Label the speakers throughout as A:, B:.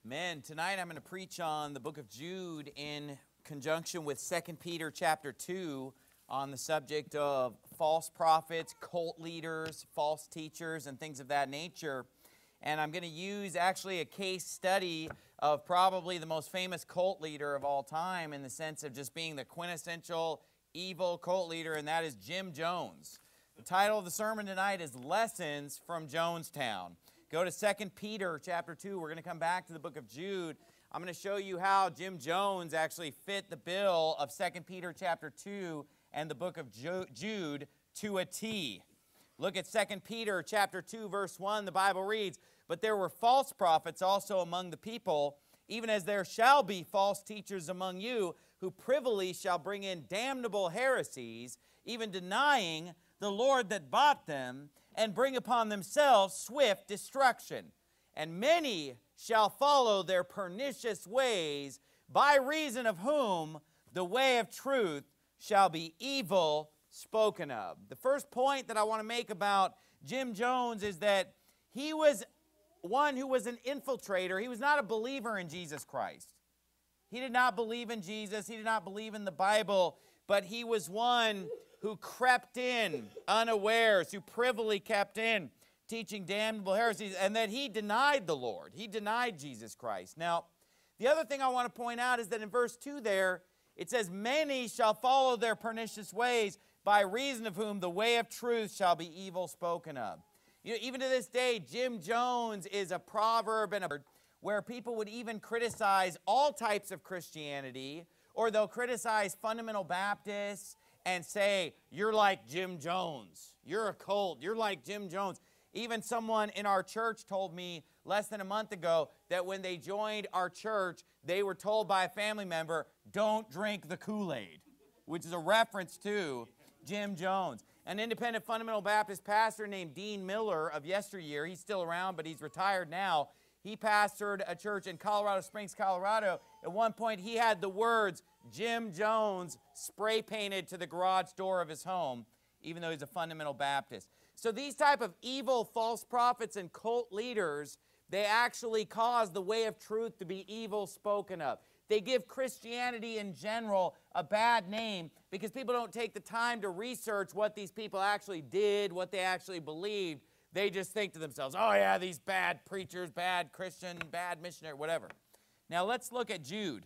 A: Amen. Tonight I'm going to preach on the book of Jude in conjunction with 2 Peter chapter 2 on the subject of false prophets, cult leaders, false teachers, and things of that nature. And I'm going to use actually a case study of probably the most famous cult leader of all time in the sense of just being the quintessential evil cult leader, and that is Jim Jones. The title of the sermon tonight is Lessons from Jonestown. Go to 2 Peter chapter 2. We're going to come back to the book of Jude. I'm going to show you how Jim Jones actually fit the bill of 2 Peter chapter 2 and the book of Jude to a T. Look at 2 Peter chapter 2, verse 1. The Bible reads, "But there were false prophets also among the people, even as there shall be false teachers among you, who privily shall bring in damnable heresies, even denying the Lord that bought them, and bring upon themselves swift destruction. And many shall follow their pernicious ways, by reason of whom the way of truth shall be evil spoken of." The first point that I want to make about Jim Jones is that he was one who was an infiltrator. He was not a believer in Jesus Christ. He did not believe in Jesus. He did not believe in the Bible, but he was one who crept in unawares, who privily kept in, teaching damnable heresies, and that he denied the Lord. He denied Jesus Christ. Now, the other thing I want to point out is that in verse 2 there, it says, "Many shall follow their pernicious ways, by reason of whom the way of truth shall be evil spoken of." You know, even to this day, Jim Jones is a proverb and a word where people would even criticize all types of Christianity, or they'll criticize fundamental Baptists and say, "You're like Jim Jones. You're a cult. You're like Jim Jones." Even someone in our church told me less than a month ago that when they joined our church, they were told by a family member, "Don't drink the Kool-Aid," which is a reference to Jim Jones. An independent fundamental Baptist pastor named Dean Miller of yesteryear, he's still around, but he's retired now. He pastored a church in Colorado Springs, Colorado. At one point, he had the words Jim Jones spray painted to the garage door of his home, even though he's a fundamental Baptist. So these type of evil false prophets and cult leaders, they actually cause the way of truth to be evil spoken of. They give Christianity in general a bad name because people don't take the time to research what these people actually did, what they actually believed. They just think to themselves, "Oh yeah, these bad preachers, bad Christian, bad missionary, whatever." Now let's look at Jude.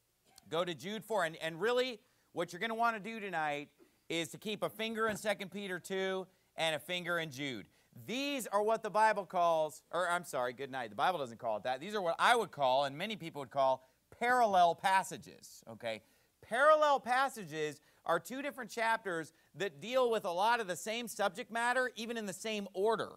A: Go to Jude 4, and really what you're going to want to do tonight is to keep a finger in 2 Peter 2 and a finger in Jude. These are what the Bible calls, or I'm sorry, good night. The Bible doesn't call it that. These are what I would call, and many people would call, parallel passages, okay? Parallel passages are two different chapters that deal with a lot of the same subject matter, even in the same order,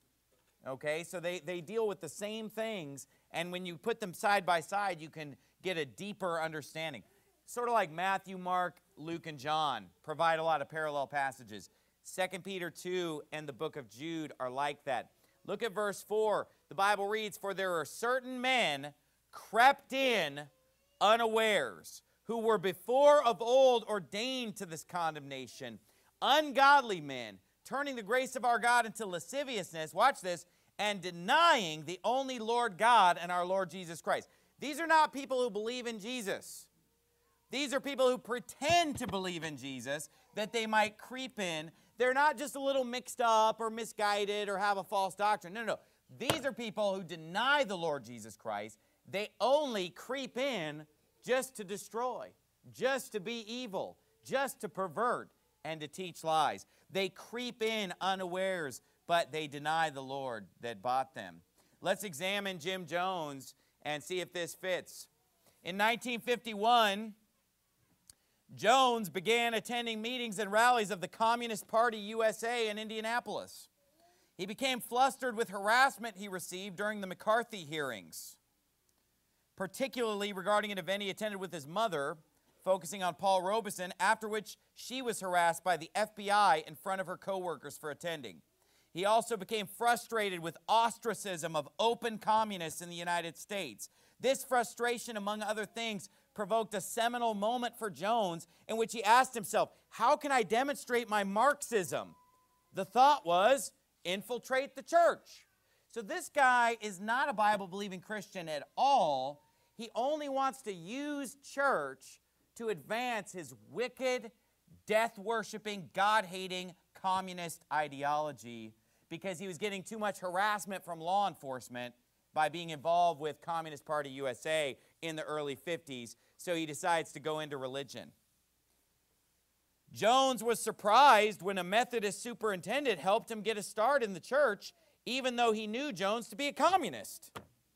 A: okay? So they deal with the same things, and when you put them side by side, you can get a deeper understanding. Sort of like Matthew, Mark, Luke, and John provide a lot of parallel passages. 2 Peter 2 and the book of Jude are like that. Look at verse 4. The Bible reads, "For there are certain men crept in unawares, who were before of old ordained to this condemnation, ungodly men, turning the grace of our God into lasciviousness," watch this, "and denying the only Lord God and our Lord Jesus Christ." These are not people who believe in Jesus. These are people who pretend to believe in Jesus that they might creep in. They're not just a little mixed up or misguided or have a false doctrine. No. These are people who deny the Lord Jesus Christ. They only creep in just to destroy, just to be evil, just to pervert, and to teach lies. They creep in unawares, but they deny the Lord that bought them. Let's examine Jim Jones and see if this fits. In 1951, Jones began attending meetings and rallies of the Communist Party USA in Indianapolis. He became flustered with harassment he received during the McCarthy hearings, particularly regarding an event he attended with his mother, focusing on Paul Robeson, after which she was harassed by the FBI in front of her co-workers for attending. He also became frustrated with ostracism of open communists in the United States. This frustration, among other things, provoked a seminal moment for Jones in which he asked himself, "How can I demonstrate my Marxism?" The thought was, infiltrate the church. So this guy is not a Bible-believing Christian at all. He only wants to use church to advance his wicked, death-worshiping, God-hating, communist ideology because he was getting too much harassment from law enforcement by being involved with Communist Party USA in the early 50s, so he decides to go into religion. Jones was surprised when a Methodist superintendent helped him get a start in the church, even though he knew Jones to be a communist.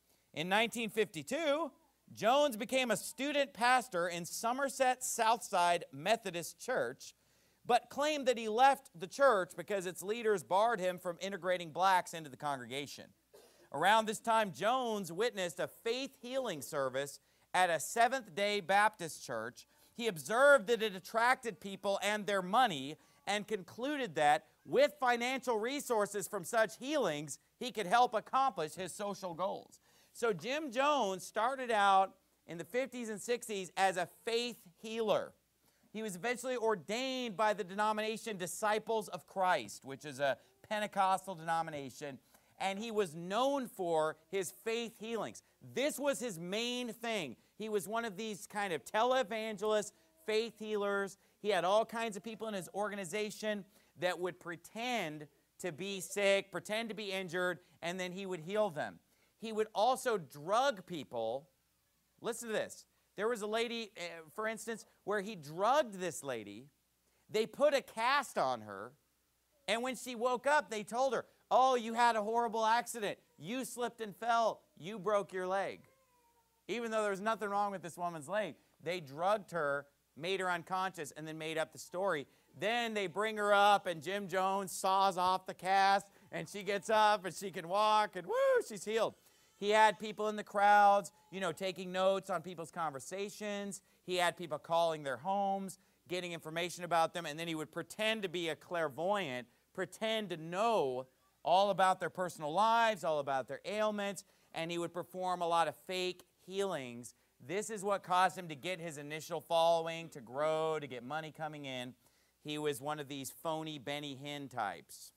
A: In 1952, Jones became a student pastor in Somerset Southside Methodist Church, but claimed that he left the church because its leaders barred him from integrating blacks into the congregation. Around this time, Jones witnessed a faith healing service at a Seventh-day Baptist church. He observed that it attracted people and their money and concluded that with financial resources from such healings, he could help accomplish his social goals. So Jim Jones started out in the 50s and 60s as a faith healer. He was eventually ordained by the denomination Disciples of Christ, which is a Pentecostal denomination, and he was known for his faith healings. This was his main thing. He was one of these kind of televangelists, faith healers. He had all kinds of people in his organization that would pretend to be sick, pretend to be injured, and then he would heal them. He would also drug people. Listen to this. There was a lady, for instance, where he drugged this lady. They put a cast on her, and when she woke up, they told her, "Oh, you had a horrible accident. You slipped and fell. You broke your leg." Even though there was nothing wrong with this woman's leg, they drugged her, made her unconscious, and then made up the story. Then they bring her up, and Jim Jones saws off the cast, and she gets up, and she can walk, and woo, she's healed. He had people in the crowds, taking notes on people's conversations. He had people calling their homes, getting information about them, and then he would pretend to be a clairvoyant, pretend to know all about their personal lives, all about their ailments, and he would perform a lot of fake healings. This is what caused him to get his initial following, to grow, to get money coming in. He was one of these phony Benny Hinn types.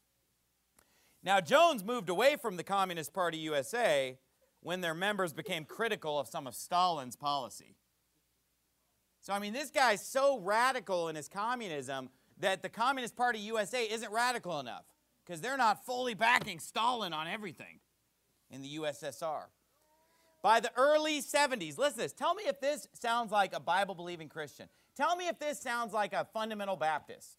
A: Now, Jones moved away from the Communist Party USA when their members became critical of some of Stalin's policy. So, this guy's so radical in his communism that the Communist Party USA isn't radical enough because they're not fully backing Stalin on everything in the USSR. By the early 70s, listen to this. Tell me if this sounds like a Bible-believing Christian. Tell me if this sounds like a fundamental Baptist.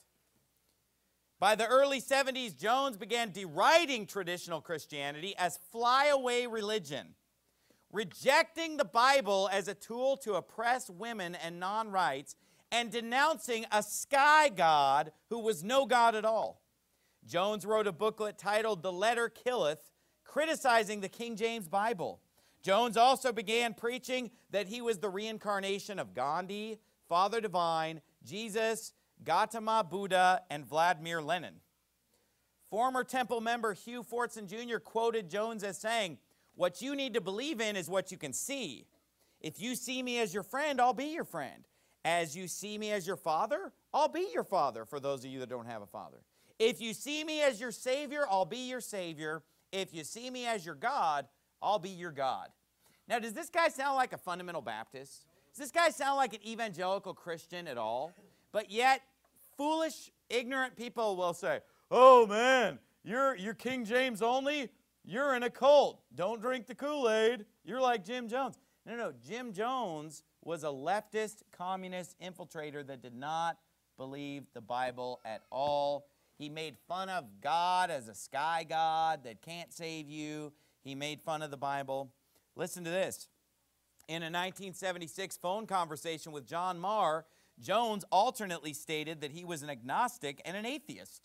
A: By the early 70s, Jones began deriding traditional Christianity as flyaway religion, rejecting the Bible as a tool to oppress women and non-rights, and denouncing a sky god who was no god at all. Jones wrote a booklet titled "The Letter Killeth," criticizing the King James Bible. Jones also began preaching that he was the reincarnation of Gandhi, Father Divine, Jesus, Gautama Buddha, and Vladimir Lenin. Former Temple member Hugh Fortson Jr. quoted Jones as saying, "What you need to believe in is what you can see. If you see me as your friend, I'll be your friend. As you see me as your father, I'll be your father," for those of you that don't have a father. "If you see me as your Savior, I'll be your Savior. If you see me as your God, I'll be your God." Now, does this guy sound like a fundamental Baptist? Does this guy sound like an evangelical Christian at all? But yet, foolish, ignorant people will say, "Oh man, you're King James only? You're in a cult. Don't drink the Kool-Aid. You're like Jim Jones." No. Jim Jones was a leftist, communist infiltrator that did not believe the Bible at all. He made fun of God as a sky god that can't save you. He made fun of the Bible. Listen to this. In a 1976 phone conversation with John Marr, Jones alternately stated that he was an agnostic and an atheist.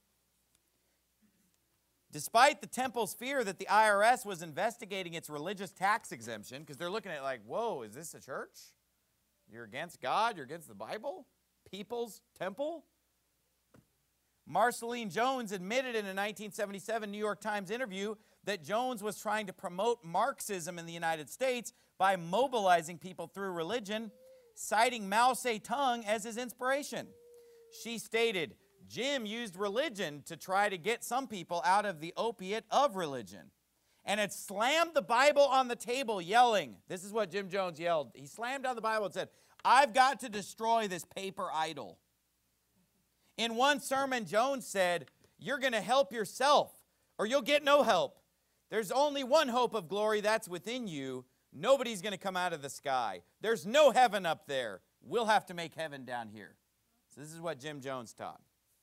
A: Despite the temple's fear that the IRS was investigating its religious tax exemption, because they're looking at it like, whoa, is this a church? You're against God? You're against the Bible? People's Temple? Marceline Jones admitted in a 1977 New York Times interview that Jones was trying to promote Marxism in the United States by mobilizing people through religion, citing Mao Zedong as his inspiration. She stated, "Jim used religion to try to get some people out of the opiate of religion. and had slammed the Bible on the table, yelling. This is what Jim Jones yelled. He slammed down the Bible and said, "I've got to destroy this paper idol." In one sermon, Jones said, "You're going to help yourself, or you'll get no help. There's only one hope of glory, that's within you. Nobody's going to come out of the sky. There's no heaven up there. We'll have to make heaven down here." So this is what Jim Jones taught.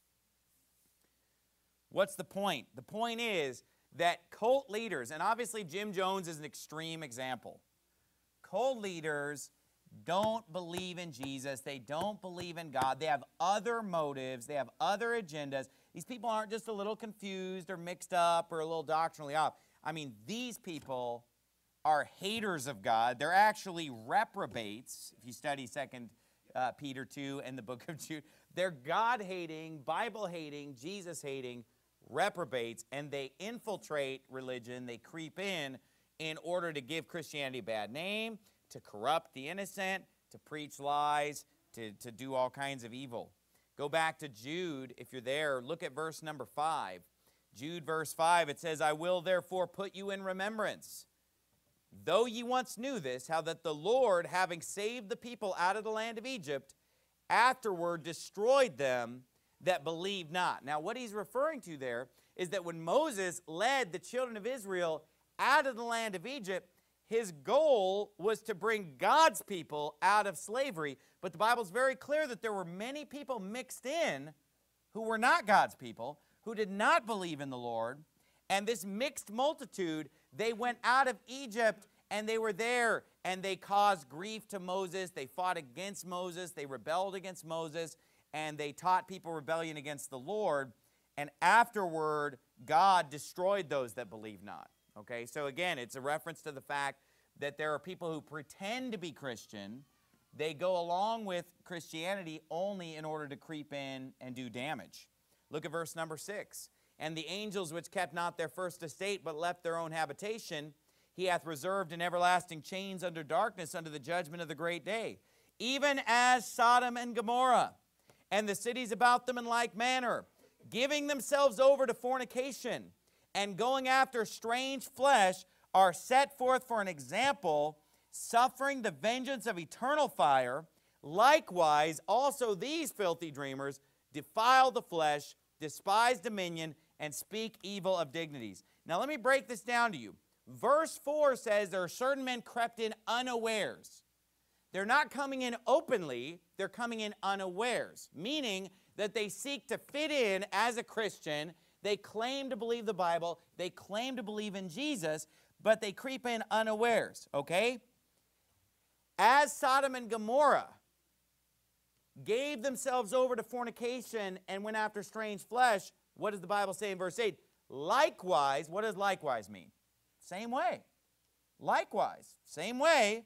A: What's the point? The point is that cult leaders, and obviously Jim Jones is an extreme example. Cult leaders don't believe in Jesus. They don't believe in God. They have other motives. They have other agendas. These people aren't just a little confused or mixed up or a little doctrinally off. I mean, these people are haters of God. They're actually reprobates, if you study 2 Peter 2 and the book of Jude. They're God-hating, Bible-hating, Jesus-hating reprobates, and they infiltrate religion. They creep in order to give Christianity a bad name, to corrupt the innocent, to preach lies, to do all kinds of evil. Go back to Jude, if you're there. Look at verse number 5. Jude verse 5, it says, "I will therefore put you in remembrance, though ye once knew this, how that the Lord, having saved the people out of the land of Egypt, afterward destroyed them that believed not." Now, what he's referring to there is that when Moses led the children of Israel out of the land of Egypt, his goal was to bring God's people out of slavery. But the Bible's very clear that there were many people mixed in who were not God's people, who did not believe in the Lord. And this mixed multitude, they went out of Egypt, and they were there, and they caused grief to Moses. They fought against Moses. They rebelled against Moses, and they taught people rebellion against the Lord. And afterward, God destroyed those that believe not. Okay, so again, it's a reference to the fact that there are people who pretend to be Christian. They go along with Christianity only in order to creep in and do damage. Look at verse number 6. "And the angels which kept not their first estate, but left their own habitation, he hath reserved in everlasting chains under darkness, unto the judgment of the great day. Even as Sodom and Gomorrah, and the cities about them in like manner, giving themselves over to fornication, and going after strange flesh, are set forth for an example, suffering the vengeance of eternal fire. Likewise, also these filthy dreamers defile the flesh, despise dominion, and speak evil of dignities." Now let me break this down to you. Verse 4 says there are certain men crept in unawares. They're not coming in openly, they're coming in unawares, meaning that they seek to fit in as a Christian. They claim to believe the Bible, they claim to believe in Jesus, but they creep in unawares, okay? As Sodom and Gomorrah gave themselves over to fornication and went after strange flesh, what does the Bible say in verse 8? Likewise, what does likewise mean? Same way. Likewise, same way.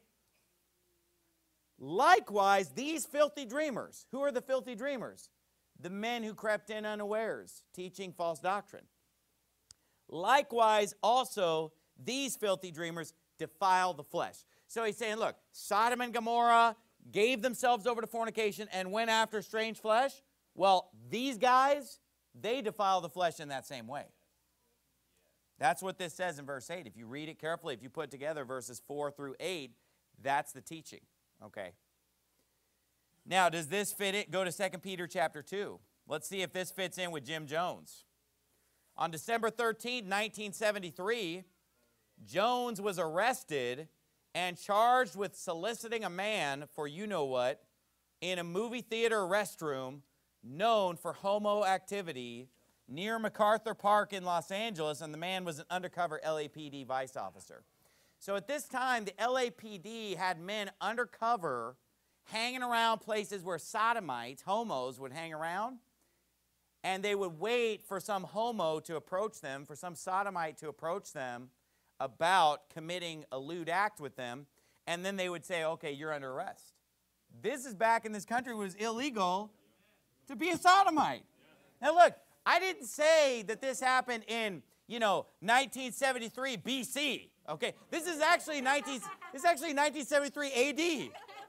A: Likewise, these filthy dreamers. Who are the filthy dreamers? The men who crept in unawares, teaching false doctrine. Likewise, also, these filthy dreamers defile the flesh. So he's saying, look, Sodom and Gomorrah gave themselves over to fornication and went after strange flesh. Well, these guys, they defile the flesh in that same way. That's what this says in verse 8. If you read it carefully, if you put together verses 4 through 8, that's the teaching. Okay. Now, does this fit it? Go to 2 Peter chapter 2. Let's see if this fits in with Jim Jones. On December 13, 1973, Jones was arrested and charged with soliciting a man for you-know-what in a movie theater restroom known for homo activity near MacArthur Park in Los Angeles, and the man was an undercover LAPD vice officer. So at this time, the LAPD had men undercover hanging around places where sodomites, homos, would hang around, and they would wait for some homo to approach them, for some sodomite to approach them about committing a lewd act with them, and then they would say, okay, you're under arrest. This is back in this country where it was illegal to be a sodomite. Now look, I didn't say that this happened in, 1973 BC. Okay, this is actually 1973 AD.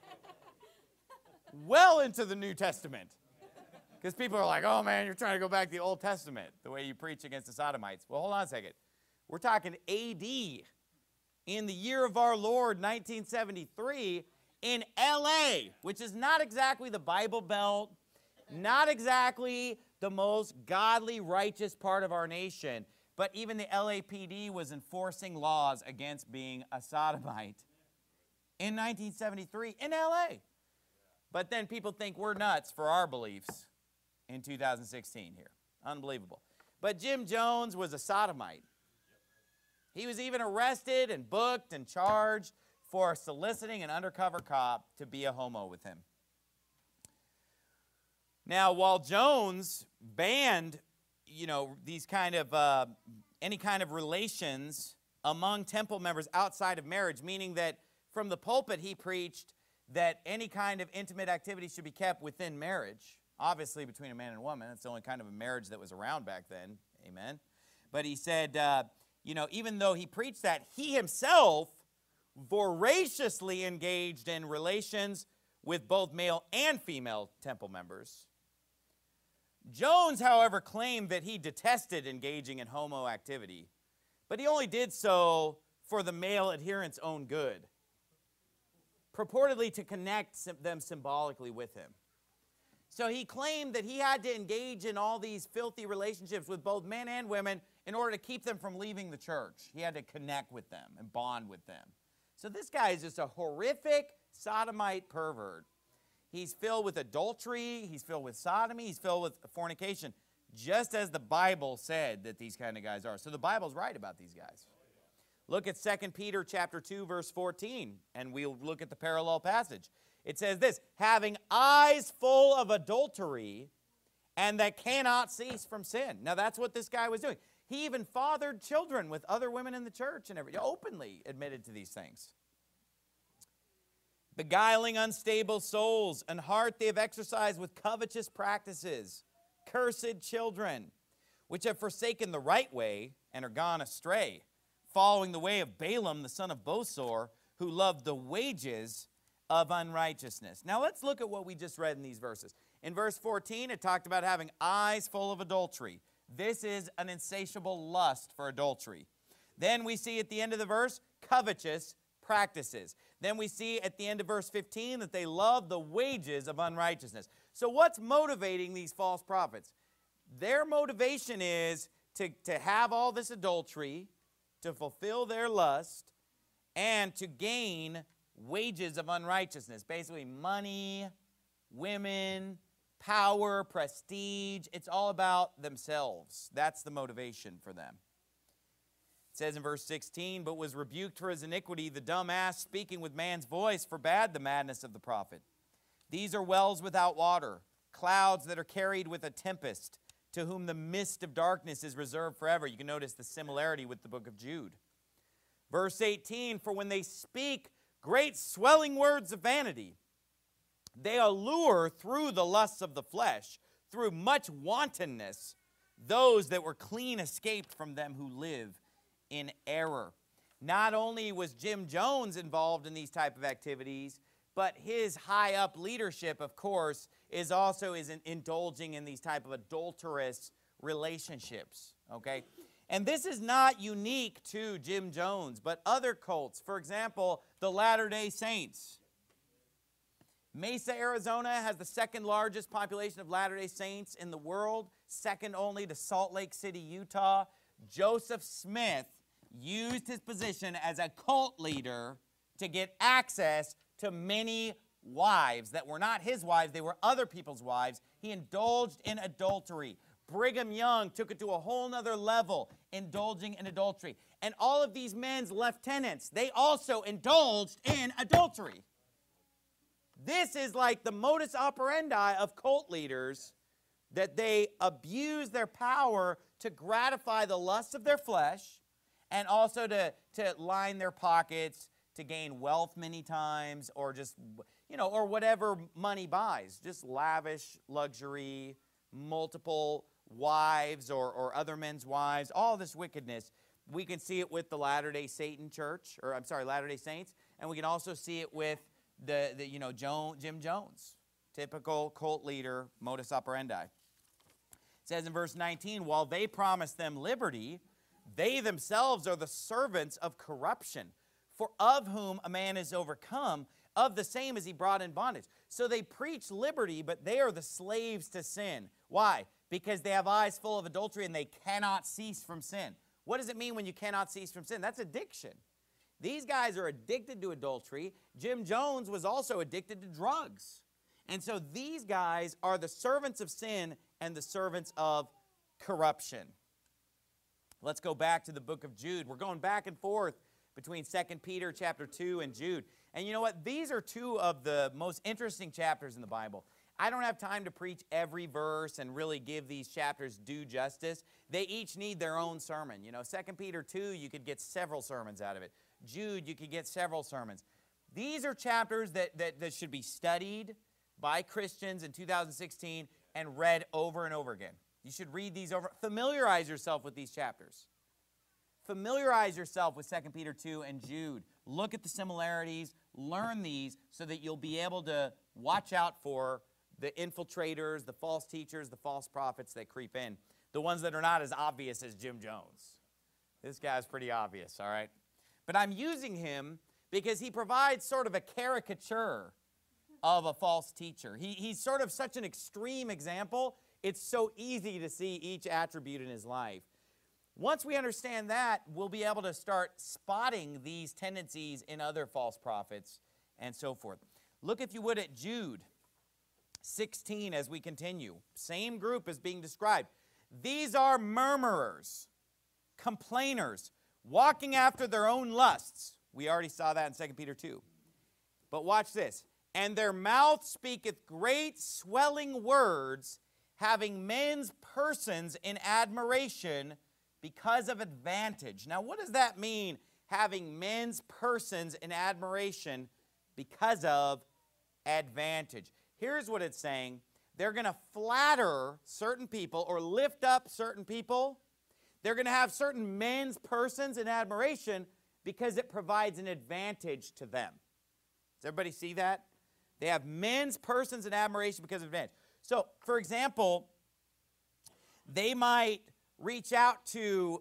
A: Well into the New Testament. Because people are like, oh man, you're trying to go back to the Old Testament, the way you preach against the sodomites. Well, hold on a second. We're talking AD. In the year of our Lord, 1973, in LA, which is not exactly the Bible Belt, not exactly the most godly, righteous part of our nation, but even the LAPD was enforcing laws against being a sodomite in 1973 in LA. But then people think we're nuts for our beliefs in 2016 here. Unbelievable. But Jim Jones was a sodomite. He was even arrested and booked and charged for soliciting an undercover cop to be a homo with him. Now, while Jones banned, these kind of, any kind of relations among temple members outside of marriage, meaning that from the pulpit he preached that any kind of intimate activity should be kept within marriage, obviously between a man and a woman. That's the only kind of a marriage that was around back then, amen. But he said, even though he preached that, he himself voraciously engaged in relations with both male and female temple members. Jones, however, claimed that he detested engaging in homo activity, but he only did so for the male adherents' own good, purportedly to connect them symbolically with him. So he claimed that he had to engage in all these filthy relationships with both men and women in order to keep them from leaving the church. He had to connect with them and bond with them. So this guy is just a horrific sodomite pervert. He's filled with adultery, he's filled with sodomy, he's filled with fornication, just as the Bible said that these kind of guys are. So the Bible's right about these guys. Look at 2 Peter chapter 2, verse 14, and we'll look at the parallel passage. It says this, having eyes full of adultery and that cannot cease from sin. Now that's what this guy was doing. He even fathered children with other women in the church and everything, openly admitted to these things. Beguiling unstable souls, and heart they have exercised with covetous practices. Cursed children, which have forsaken the right way and are gone astray, following the way of Balaam, the son of Bosor, who loved the wages of unrighteousness. Now let's look at what we just read in these verses. In verse 14, it talked about having eyes full of adultery. This is an insatiable lust for adultery. Then we see at the end of the verse, covetous practices. Then we see at the end of verse 15 that they love the wages of unrighteousness. So what's motivating these false prophets? Their motivation is to have all this adultery, to fulfill their lust, and to gain wages of unrighteousness. Basically money, women, power, prestige. It's all about themselves. That's the motivation for them. It says in verse 16, but was rebuked for his iniquity, the dumb ass speaking with man's voice forbade the madness of the prophet. These are wells without water, clouds that are carried with a tempest, to whom the mist of darkness is reserved forever. You can notice the similarity with the book of Jude. Verse 18, for when they speak great swelling words of vanity, they allure through the lusts of the flesh, through much wantonness, those that were clean escaped from them who live in error. Not only was Jim Jones involved in these type of activities, but his high up leadership, of course, is also indulging in these type of adulterous relationships, okay? And this is not unique to Jim Jones, but other cults. For example, the Latter-day Saints. Mesa, Arizona has the second largest population of Latter-day Saints in the world, second only to Salt Lake City, Utah. Joseph Smith used his position as a cult leader to get access to many wives that were not his wives, they were other people's wives. He indulged in adultery. Brigham Young took it to a whole nother level, indulging in adultery. And all of these men's lieutenants, they also indulged in adultery. This is like the modus operandi of cult leaders, that they abuse their power to gratify the lusts of their flesh and also to line their pockets, to gain wealth many times, or just, or whatever money buys. Just lavish luxury, multiple wives or other men's wives, all this wickedness. We can see it with the Latter-day Satan church, Latter-day Saints, and we can also see it with Jim Jones, typical cult leader, modus operandi. It says in verse 19, while they promise them liberty, They themselves are the servants of corruption, for of whom a man is overcome, of the same is he brought in bondage. So they preach liberty, but they are the slaves to sin. Why? Because they have eyes full of adultery and they cannot cease from sin. What does it mean when you cannot cease from sin? That's addiction. These guys are addicted to adultery. Jim Jones was also addicted to drugs. And so these guys are the servants of sin and the servants of corruption. Let's go back to the book of Jude. We're going back and forth between 2 Peter chapter 2 and Jude. And you know what? These are two of the most interesting chapters in the Bible. I don't have time to preach every verse and really give these chapters due justice. They each need their own sermon. You know, 2 Peter 2, you could get several sermons out of it. Jude, you could get several sermons. These are chapters that should be studied by Christians in 2016 and read over and over again. You should read these over. Familiarize yourself with these chapters. Familiarize yourself with 2 Peter 2 and Jude. Look at the similarities. Learn these so that you'll be able to watch out for the infiltrators, the false teachers, the false prophets that creep in. The ones that are not as obvious as Jim Jones. This guy's pretty obvious, all right? But I'm using him because he provides sort of a caricature of a false teacher. He's sort of such an extreme example. It's so easy to see each attribute in his life. Once we understand that, we'll be able to start spotting these tendencies in other false prophets and so forth. Look, if you would, at Jude 16 as we continue. Same group is being described. These are murmurers, complainers, walking after their own lusts. We already saw that in 2 Peter 2. But watch this. And their mouth speaketh great swelling words, having men's persons in admiration because of advantage. Now, what does that mean, having men's persons in admiration because of advantage? Here's what it's saying. They're going to flatter certain people or lift up certain people. They're going to have certain men's persons in admiration because it provides an advantage to them. Does everybody see that? They have men's persons in admiration because of advantage. So, for example, they might reach out to,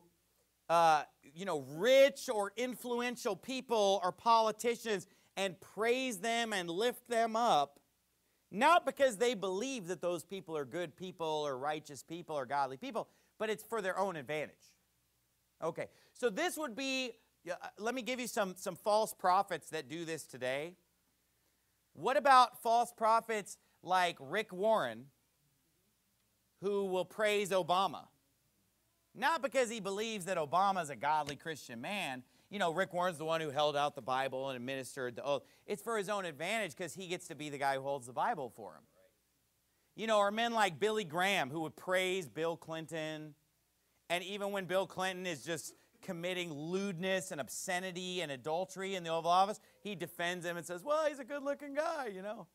A: rich or influential people or politicians and praise them and lift them up, not because they believe that those people are good people or righteous people or godly people, but it's for their own advantage. Okay, so this would be, let me give you some false prophets that do this today. What about false prophets like Rick Warren, who will praise Obama? Not because he believes that Obama is a godly Christian man. You know, Rick Warren's the one who held out the Bible and administered the oath. It's for his own advantage because he gets to be the guy who holds the Bible for him. You know, or men like Billy Graham who would praise Bill Clinton. And even when Bill Clinton is just committing lewdness and obscenity and adultery in the Oval Office, he defends him and says, well, he's a good-looking guy, you know.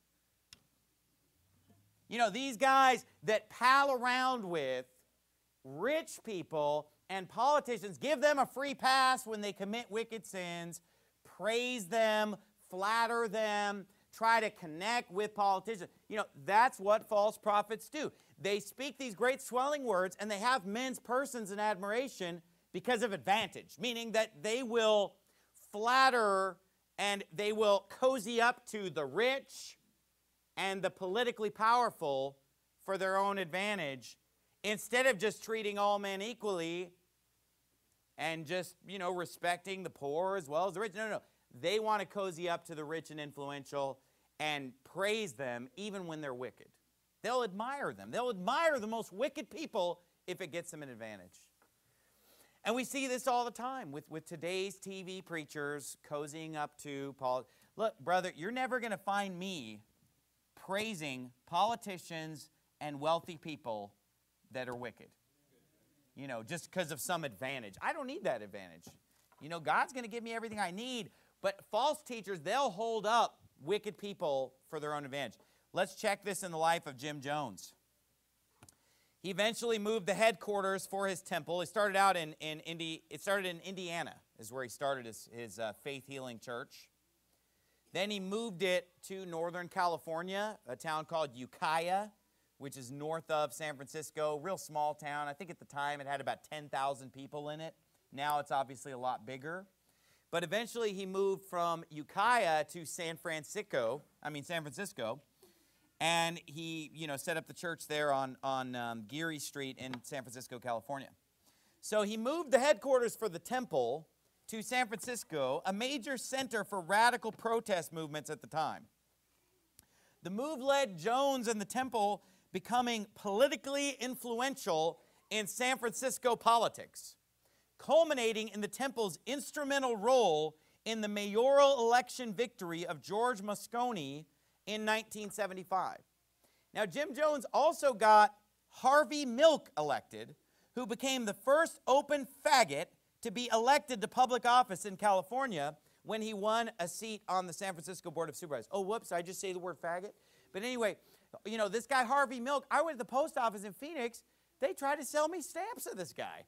A: You know, these guys that pal around with rich people and politicians, give them a free pass when they commit wicked sins, praise them, flatter them, try to connect with politicians. You know, that's what false prophets do. They speak these great swelling words and they have men's persons in admiration because of advantage, meaning that they will flatter and they will cozy up to the rich and the politically powerful for their own advantage instead of just treating all men equally and just, respecting the poor as well as the rich. No. They want to cozy up to the rich and influential and praise them even when they're wicked. They'll admire them. They'll admire the most wicked people if it gets them an advantage. And we see this all the time with today's TV preachers cozying up to politics. Look, brother, you're never going to find me praising politicians and wealthy people that are wicked. Just because of some advantage. I don't need that advantage. God's going to give me everything I need. But false teachers, they'll hold up wicked people for their own advantage. Let's check this in the life of Jim Jones. He eventually moved the headquarters for his temple. It started out in Indiana, is where he started his faith healing church. Then he moved it to Northern California, a town called Ukiah, which is north of San Francisco, real small town. I think at the time it had about 10,000 people in it. Now it's obviously a lot bigger. But eventually he moved from Ukiah to San Francisco, and he, set up the church there on Geary Street in San Francisco, California. So he moved the headquarters for the temple to San Francisco, a major center for radical protest movements at the time. The move led Jones and the temple becoming politically influential in San Francisco politics, culminating in the temple's instrumental role in the mayoral election victory of George Moscone in 1975. Now, Jim Jones also got Harvey Milk elected, who became the first open faggot to be elected to public office in California when he won a seat on the San Francisco Board of Supervisors. Oh, whoops, I just say the word faggot? But anyway, this guy Harvey Milk, I went to the post office in Phoenix. They tried to sell me stamps of this guy.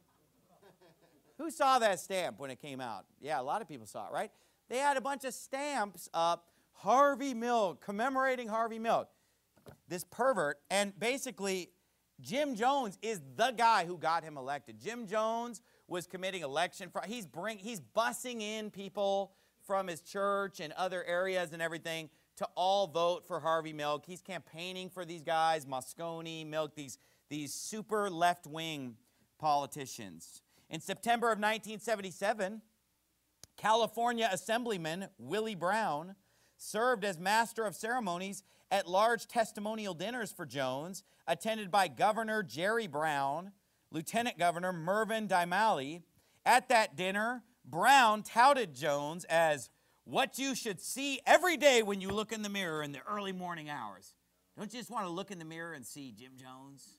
A: Who saw that stamp when it came out? Yeah, a lot of people saw it, right? They had a bunch of stamps up, Harvey Milk, commemorating Harvey Milk. This pervert, and basically, Jim Jones is the guy who got him elected. Jim Jones was committing election fraud. He's bussing in people from his church and other areas and everything to all vote for Harvey Milk. He's campaigning for these guys, Moscone, Milk, these super left-wing politicians. In September of 1977, California Assemblyman Willie Brown served as master of ceremonies at large testimonial dinners for Jones, attended by Governor Jerry Brown, Lieutenant Governor Mervyn Dimally. At that dinner, Brown touted Jones as what you should see every day when you look in the mirror in the early morning hours. Don't you just want to look in the mirror and see Jim Jones?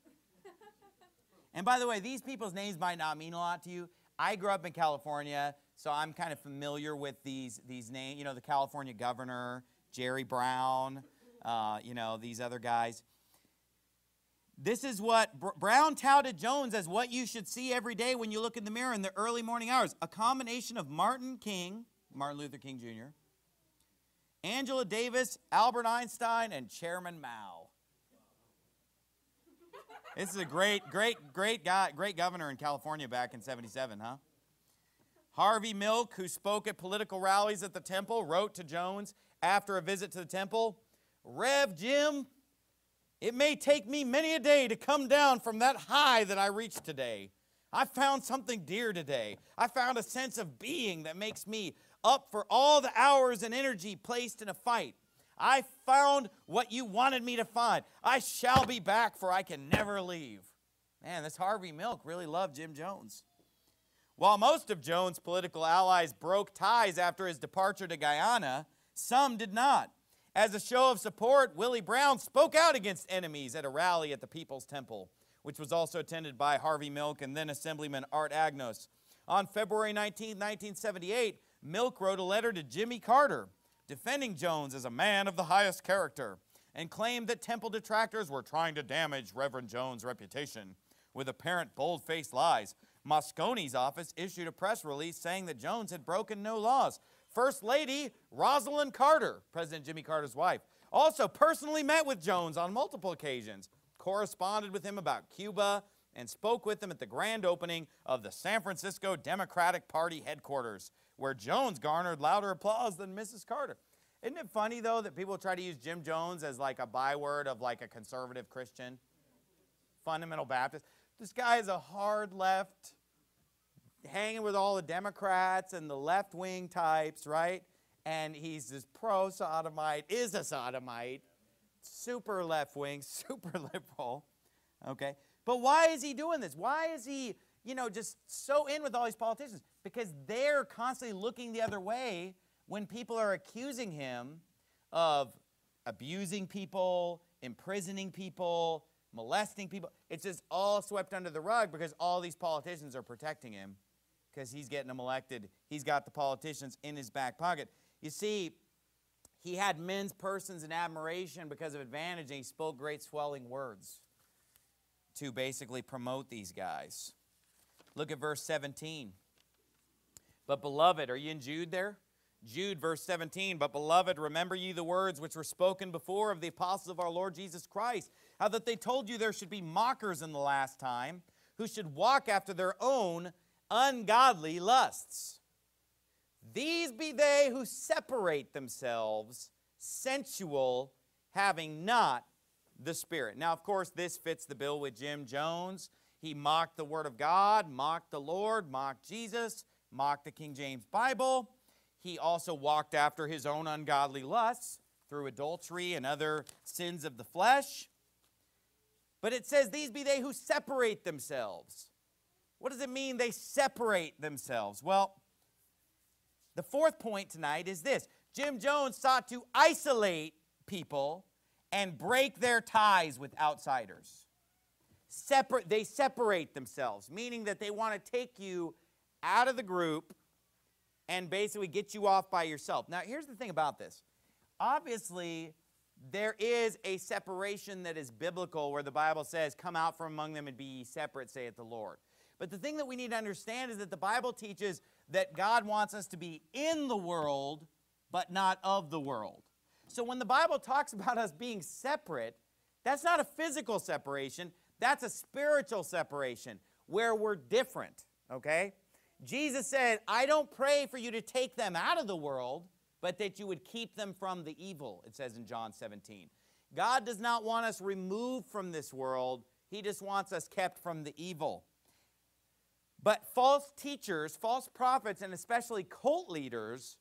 A: And by the way, these people's names might not mean a lot to you. I grew up in California, so I'm kind of familiar with these names. The California governor, Jerry Brown, these other guys. This is what Brown touted Jones as what you should see every day when you look in the mirror in the early morning hours. A combination of Martin Luther King Jr., Angela Davis, Albert Einstein, and Chairman Mao. This is a great guy, great governor in California back in '77, huh? Harvey Milk, who spoke at political rallies at the temple, wrote to Jones after a visit to the temple, Rev. Jim, it may take me many a day to come down from that high that I reached today. I found something dear today. I found a sense of being that makes me up for all the hours and energy placed in a fight. I found what you wanted me to find. I shall be back, for I can never leave. Man, this Harvey Milk really loved Jim Jones. While most of Jones' political allies broke ties after his departure to Guyana, some did not. As a show of support, Willie Brown spoke out against enemies at a rally at the People's Temple, which was also attended by Harvey Milk and then Assemblyman Art Agnos. On February 19, 1978, Milk wrote a letter to Jimmy Carter, defending Jones as a man of the highest character, and claimed that temple detractors were trying to damage Reverend Jones' reputation with apparent bold-faced lies. Moscone's office issued a press release saying that Jones had broken no laws. First Lady Rosalind Carter, President Jimmy Carter's wife, also personally met with Jones on multiple occasions, corresponded with him about Cuba, and spoke with him at the grand opening of the San Francisco Democratic Party headquarters, where Jones garnered louder applause than Mrs. Carter. Isn't it funny, though, that people try to use Jim Jones as like a byword of like a conservative Christian, fundamental Baptist? This guy is a hard left, hanging with all the Democrats and the left-wing types, right? And he's this pro-sodomite, is a sodomite, super left-wing, super liberal, okay? But why is he doing this? Why is he, just so in with all these politicians? Because they're constantly looking the other way when people are accusing him of abusing people, imprisoning people, molesting people. It's just all swept under the rug because all these politicians are protecting him because he's getting them elected. He's got the politicians in his back pocket. You see, he had men's persons in admiration because of advantage, and he spoke great swelling words to basically promote these guys. Look at verse 17. But beloved, are you in Jude there? Jude, verse 17, but beloved, remember ye the words which were spoken before of the apostles of our Lord Jesus Christ, how that they told you there should be mockers in the last time, who should walk after their own ungodly lusts. These be they who separate themselves, sensual, having not the Spirit. Now, of course, this fits the bill with Jim Jones. He mocked the Word of God, mocked the Lord, mocked Jesus, mocked the King James Bible. He also walked after his own ungodly lusts through adultery and other sins of the flesh. But it says, these be they who separate themselves. What does it mean they separate themselves? Well, the fourth point tonight is this. Jim Jones sought to isolate people and break their ties with outsiders. They separate themselves, meaning that they want to take you out of the group and basically get you off by yourself. Now, here's the thing about this. Obviously, there is a separation that is biblical where the Bible says, come out from among them and be ye separate, saith the Lord. But the thing that we need to understand is that the Bible teaches that God wants us to be in the world, but not of the world. So when the Bible talks about us being separate, that's not a physical separation. That's a spiritual separation where we're different, okay? Jesus said, I don't pray for you to take them out of the world, but that you would keep them from the evil, it says in John 17. God does not want us removed from this world. He just wants us kept from the evil. But false teachers, false prophets, and especially cult leaders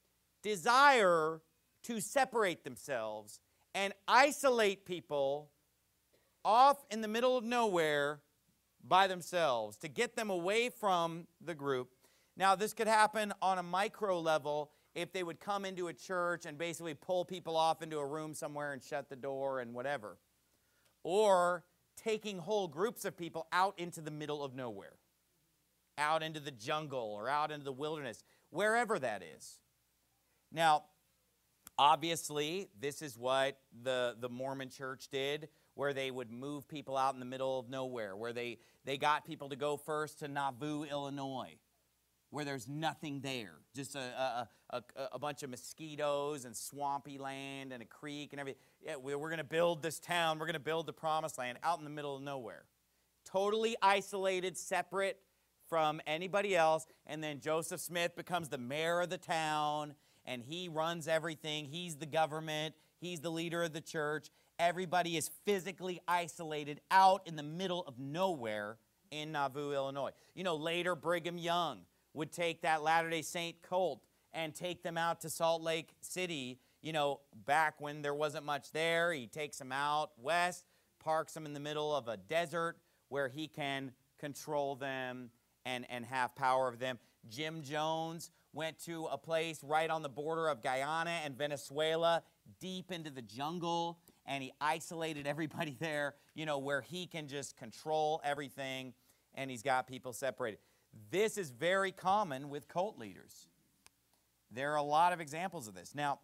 A: desire to separate themselves and isolate people off in the middle of nowhere by themselves to get them away from the group. Now, this could happen on a micro level if they would come into a church and basically pull people off into a room somewhere and shut the door and whatever. Or taking whole groups of people out into the middle of nowhere, out into the jungle or out into the wilderness, wherever that is. Now, obviously, this is what the Mormon church did, where they would move people out in the middle of nowhere, where they got people to go first to Nauvoo, Illinois, where there's nothing there, just a bunch of mosquitoes and swampy land and a creek and everything. Yeah, we're going to build this town. We're going to build the promised land out in the middle of nowhere. Totally isolated, separate from anybody else. And then Joseph Smith becomes the mayor of the town, and he runs everything. He's the government. He's the leader of the church. Everybody is physically isolated out in the middle of nowhere in Nauvoo, Illinois. You know, later Brigham Young would take that Latter-day Saint cult and take them out to Salt Lake City, you know, back when there wasn't much there. He takes them out west, parks them in the middle of a desert where he can control them and have power of them. Jim Jones went to a place right on the border of Guyana and Venezuela, deep into the jungle, and he isolated everybody there, you know, where he can just control everything, and he's got people separated. This is very common with cult leaders. There are a lot of examples of this. Now,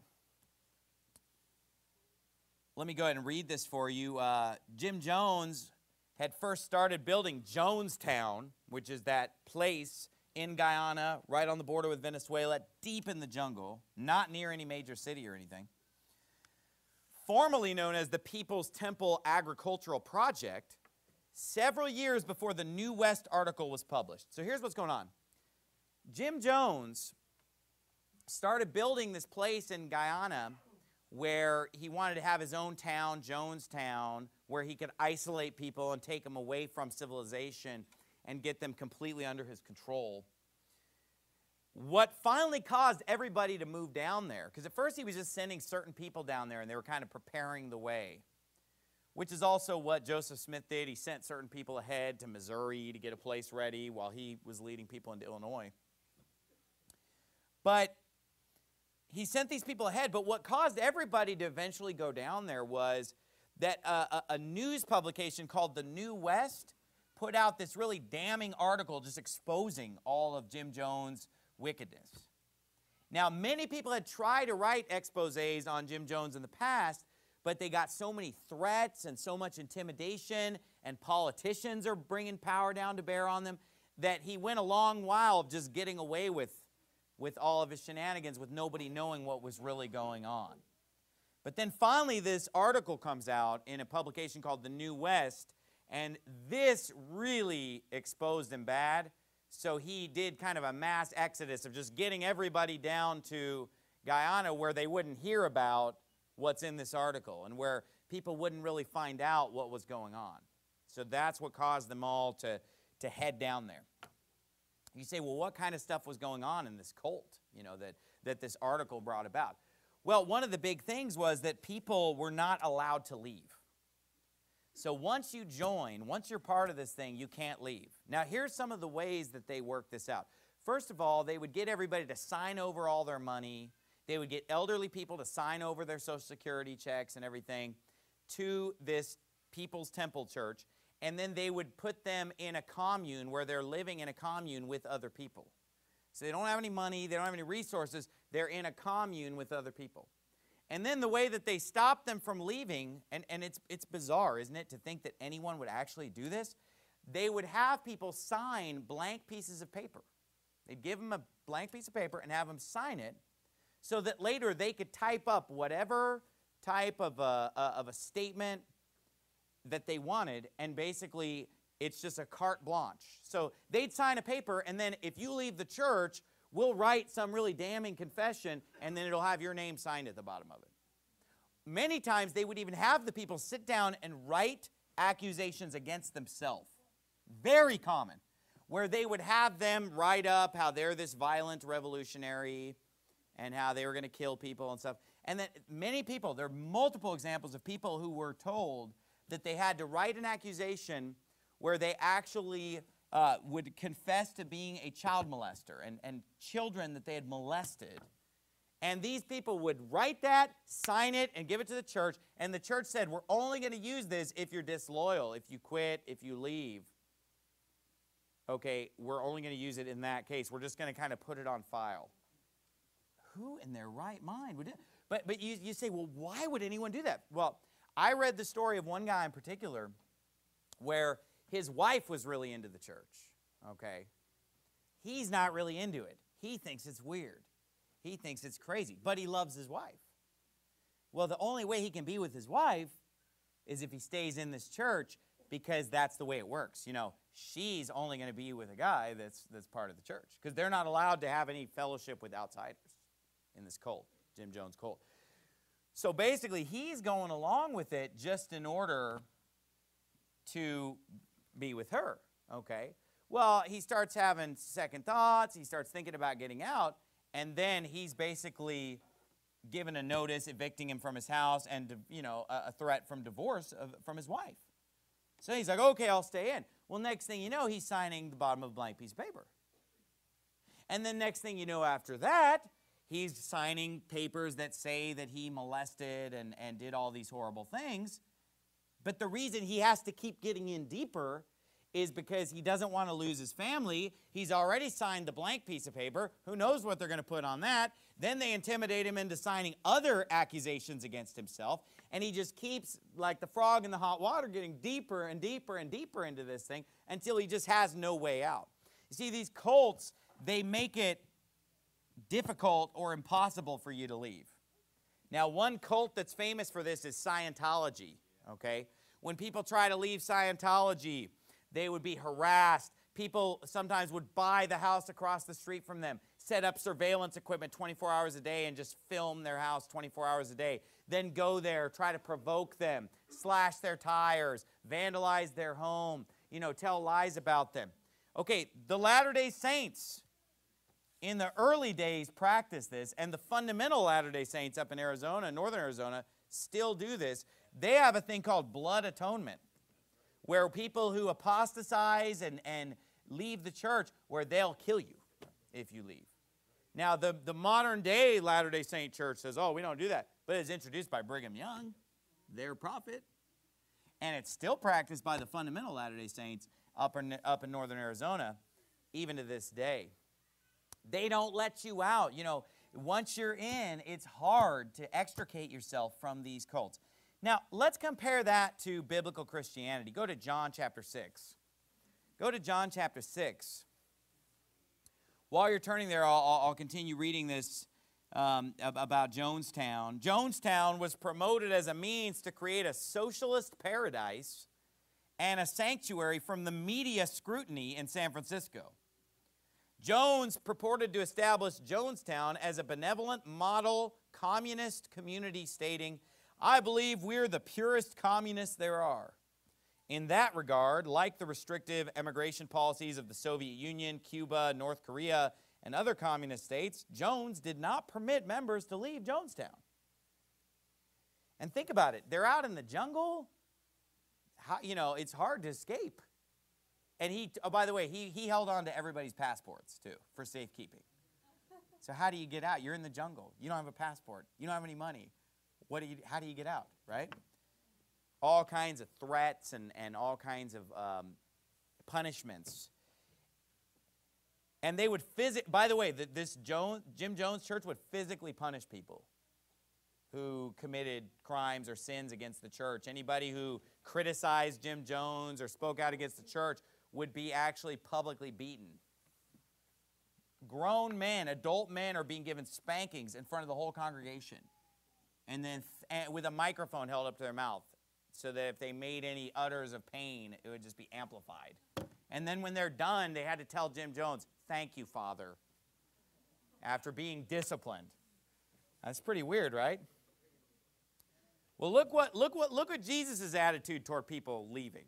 A: let me go ahead and read this for you. Jim Jones had first started building Jonestown, which is that place in Guyana, right on the border with Venezuela, deep in the jungle, not near any major city or anything. Formerly known as the People's Temple Agricultural Project, several years before the New West article was published. So here's what's going on. Jim Jones started building this place in Guyana where he wanted to have his own town, Jonestown, where he could isolate people and take them away from civilization and get them completely under his control. What finally caused everybody to move down there, because at first he was just sending certain people down there and they were kind of preparing the way, which is also what Joseph Smith did. He sent certain people ahead to Missouri to get a place ready while he was leading people into Illinois. But he sent these people ahead, but what caused everybody to eventually go down there was that a news publication called The New West put out this really damning article just exposing all of Jim Jones' wickedness. Now, many people had tried to write exposés on Jim Jones in the past, but they got so many threats and so much intimidation, and politicians are bringing power down to bear on them, that he went a long while of just getting away with all of his shenanigans with nobody knowing what was really going on. But then finally this article comes out in a publication called The New West, and this really exposed him bad. So he did kind of a mass exodus of just getting everybody down to Guyana where they wouldn't hear about what's in this article and where people wouldn't really find out what was going on. So that's what caused them all to head down there. You say, well, what kind of stuff was going on in this cult, that this article brought about? Well, one of the big things was that people were not allowed to leave. So once you join, once you're part of this thing, you can't leave. Now, here's some of the ways that they worked this out. First of all, they would get everybody to sign over all their money. They would get elderly people to sign over their Social Security checks and everything to this People's Temple Church. And then they would put them in a commune where they're living in a commune with other people. So they don't have any money, they don't have any resources, they're in a commune with other people. And then the way that they stopped them from leaving, and it's bizarre, isn't it, to think that anyone would actually do this? They would have people sign blank pieces of paper. They'd give them a blank piece of paper and have them sign it so that later they could type up whatever type of a statement that they wanted, and basically it's just a carte blanche. So they'd sign a paper, and then if you leave the church, we'll write some really damning confession, and then it'll have your name signed at the bottom of it. Many times they would even have the people sit down and write accusations against themselves. Very common. Where they would have them write up how they're this violent revolutionary and how they were going to kill people and stuff. And then many people, there are multiple examples of people who were told that they had to write an accusation where they actually would confess to being a child molester and children that they had molested. And these people would write that, sign it, and give it to the church. And the church said, we're only going to use this if you're disloyal, if you quit, if you leave. Okay, we're only going to use it in that case. We're just going to kind of put it on file. Who in their right mind would do that? But you say, well, why would anyone do that? Well, I read the story of one guy in particular where his wife was really into the church, okay? He's not really into it. He thinks it's weird. He thinks it's crazy, but he loves his wife. Well, the only way he can be with his wife is if he stays in this church, because that's the way it works. She's only going to be with a guy that's part of the church, because they're not allowed to have any fellowship with outsiders in this cult, Jim Jones cult. So basically, he's going along with it just in order to be with her, okay? Well, he starts having second thoughts. He starts thinking about getting out, and then he's basically given a notice evicting him from his house and, a threat from divorce from his wife. So he's like, okay, I'll stay in. Well, next thing you know, he's signing the bottom of a blank piece of paper. And then next thing you know after that, he's signing papers that say that he molested and did all these horrible things. But the reason he has to keep getting in deeper is because he doesn't want to lose his family. He's already signed the blank piece of paper. Who knows what they're going to put on that? Then they intimidate him into signing other accusations against himself. And he just keeps, like the frog in the hot water, getting deeper and deeper and deeper into this thing until he just has no way out. You see, these cults, they make it difficult or impossible for you to leave. Now, one cult that's famous for this is Scientology, okay? When people try to leave Scientology, they would be harassed. People sometimes would buy the house across the street from them, set up surveillance equipment 24 hours a day and just film their house 24 hours a day. Then go there, try to provoke them, slash their tires, vandalize their home, tell lies about them. Okay, the Latter-day Saints in the early days practiced this, and the fundamental Latter-day Saints up in Arizona, northern Arizona, still do this. They have a thing called blood atonement, where people who apostatize and leave the church, where they'll kill you if you leave. Now, the modern-day Latter-day Saint church says, oh, we don't do that. But it's introduced by Brigham Young, their prophet. And it's still practiced by the fundamental Latter-day Saints up in northern Arizona, even to this day. They don't let you out. Once you're in, it's hard to extricate yourself from these cults. Now, let's compare that to biblical Christianity. Go to John chapter 6. Go to John chapter 6. While you're turning there, I'll continue reading this about Jonestown. Jonestown was promoted as a means to create a socialist paradise and a sanctuary from the media scrutiny in San Francisco. Jones purported to establish Jonestown as a benevolent model communist community, stating, "I believe we're the purest communists there are." In that regard, like the restrictive immigration policies of the Soviet Union, Cuba, North Korea, and other communist states, Jones did not permit members to leave Jonestown. And think about it. They're out in the jungle. It's hard to escape. And by the way, he held on to everybody's passports, too, for safekeeping. So how do you get out? You're in the jungle. You don't have a passport. You don't have any money. How do you get out, right? All kinds of threats and all kinds of punishments. And they would by the way, this Jim Jones church would physically punish people who committed crimes or sins against the church. Anybody who criticized Jim Jones or spoke out against the church would be actually publicly beaten. Grown men, adult men, are being given spankings in front of the whole congregation, and then with a microphone held up to their mouth, so that if they made any utters of pain, it would just be amplified. And then when they're done, they had to tell Jim Jones, "Thank you, Father," after being disciplined. That's pretty weird, right? Well, look what Jesus' attitude toward people leaving.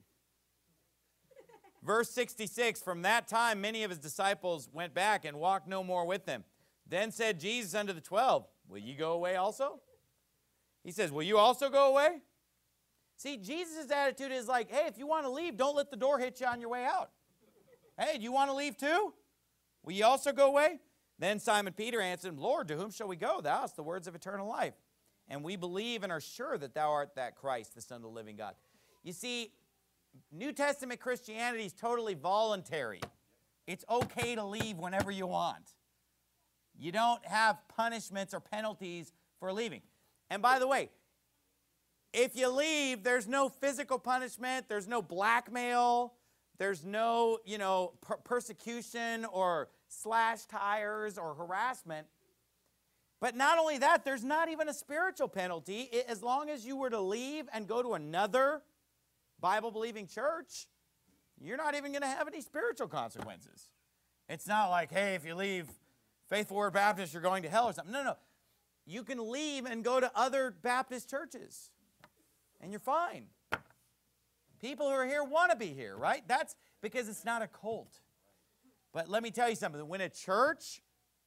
A: Verse 66, "From that time many of his disciples went back and walked no more with them. Then said Jesus unto the 12, Will ye go away also?" He says, "Will you also go away?" See, Jesus' attitude is like, hey, if you want to leave, don't let the door hit you on your way out. Hey, do you want to leave too? Will you also go away? Then Simon Peter answered him, "Lord, to whom shall we go? Thou hast the words of eternal life. And we believe and are sure that thou art that Christ, the Son of the living God." You see, New Testament Christianity is totally voluntary. It's okay to leave whenever you want. You don't have punishments or penalties for leaving. And by the way, if you leave, there's no physical punishment, there's no blackmail, there's no, persecution or slash tires or harassment. But not only that, there's not even a spiritual penalty. As long as you were to leave and go to another Bible-believing church, you're not even going to have any spiritual consequences. It's not like, hey, if you leave Faithful Word Baptist, you're going to hell or something. No. You can leave and go to other Baptist churches, and you're fine. People who are here want to be here, right? That's because it's not a cult. But let me tell you something. When a church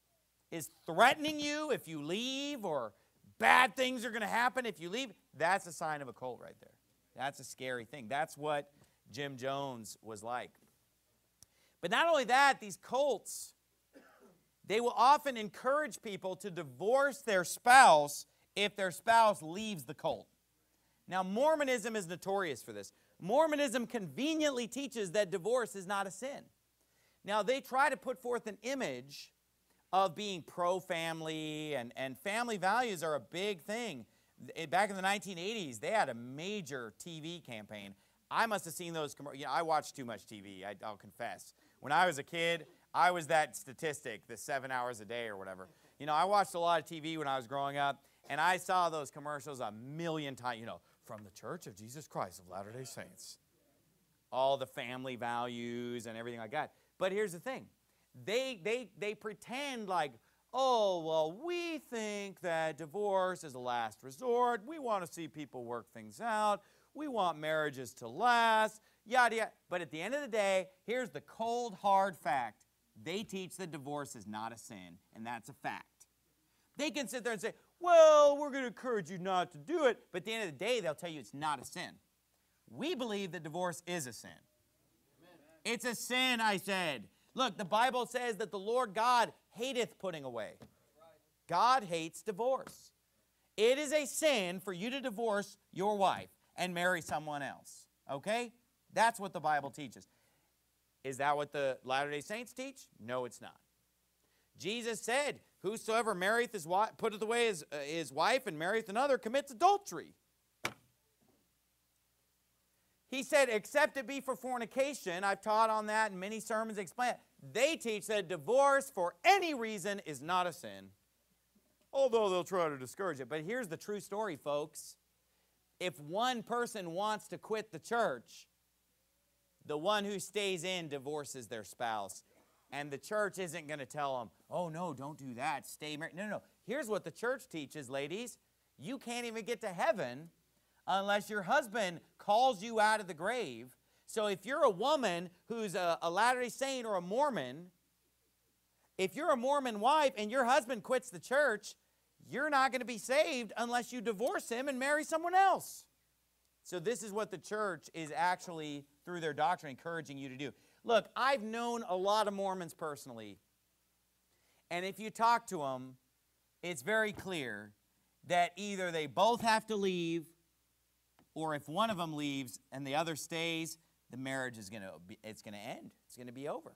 A: is threatening you if you leave, or bad things are going to happen if you leave, that's a sign of a cult right there. That's a scary thing. That's what Jim Jones was like. But not only that, these cults, they will often encourage people to divorce their spouse if their spouse leaves the cult. Now, Mormonism is notorious for this. Mormonism conveniently teaches that divorce is not a sin. Now, they try to put forth an image of being pro-family, and family values are a big thing. Back in the 1980s, they had a major TV campaign. I must have seen those commercials. I watched too much TV, I'll confess. When I was a kid, I was that statistic, the 7 hours a day or whatever. I watched a lot of TV when I was growing up, and I saw those commercials a million times, from the Church of Jesus Christ of Latter-day Saints. All the family values and everything like that. But here's the thing. They pretend like, oh, well, we think that divorce is a last resort. We want to see people work things out. We want marriages to last, yada, yada. But at the end of the day, here's the cold, hard fact. They teach that divorce is not a sin, and that's a fact. They can sit there and say, well, we're going to encourage you not to do it. But at the end of the day, they'll tell you it's not a sin. We believe that divorce is a sin. Amen. It's a sin, I said. Look, the Bible says that the Lord God hateth putting away. God hates divorce. It is a sin for you to divorce your wife and marry someone else. Okay? That's what the Bible teaches. Is that what the Latter-day Saints teach? No, it's not. Jesus said, whosoever marrieth his wife, putteth away his wife and marrieth another, commits adultery. He said, except it be for fornication. I've taught on that in many sermons. Explain it. They teach that divorce for any reason is not a sin, although they'll try to discourage it. But here's the true story, folks. If one person wants to quit the church, the one who stays in divorces their spouse. And the church isn't going to tell them, oh, no, don't do that. Stay married. No, no, no. Here's what the church teaches, ladies. You can't even get to heaven unless your husband calls you out of the grave. So if you're a woman who's a Latter-day Saint or a Mormon, if you're a Mormon wife and your husband quits the church, you're not going to be saved unless you divorce him and marry someone else. So this is what the church is actually, through their doctrine, encouraging you to do. Look, I've known a lot of Mormons personally, and if you talk to them, it's very clear that either they both have to leave, or if one of them leaves and the other stays, the marriage is going to end. It's going to be over.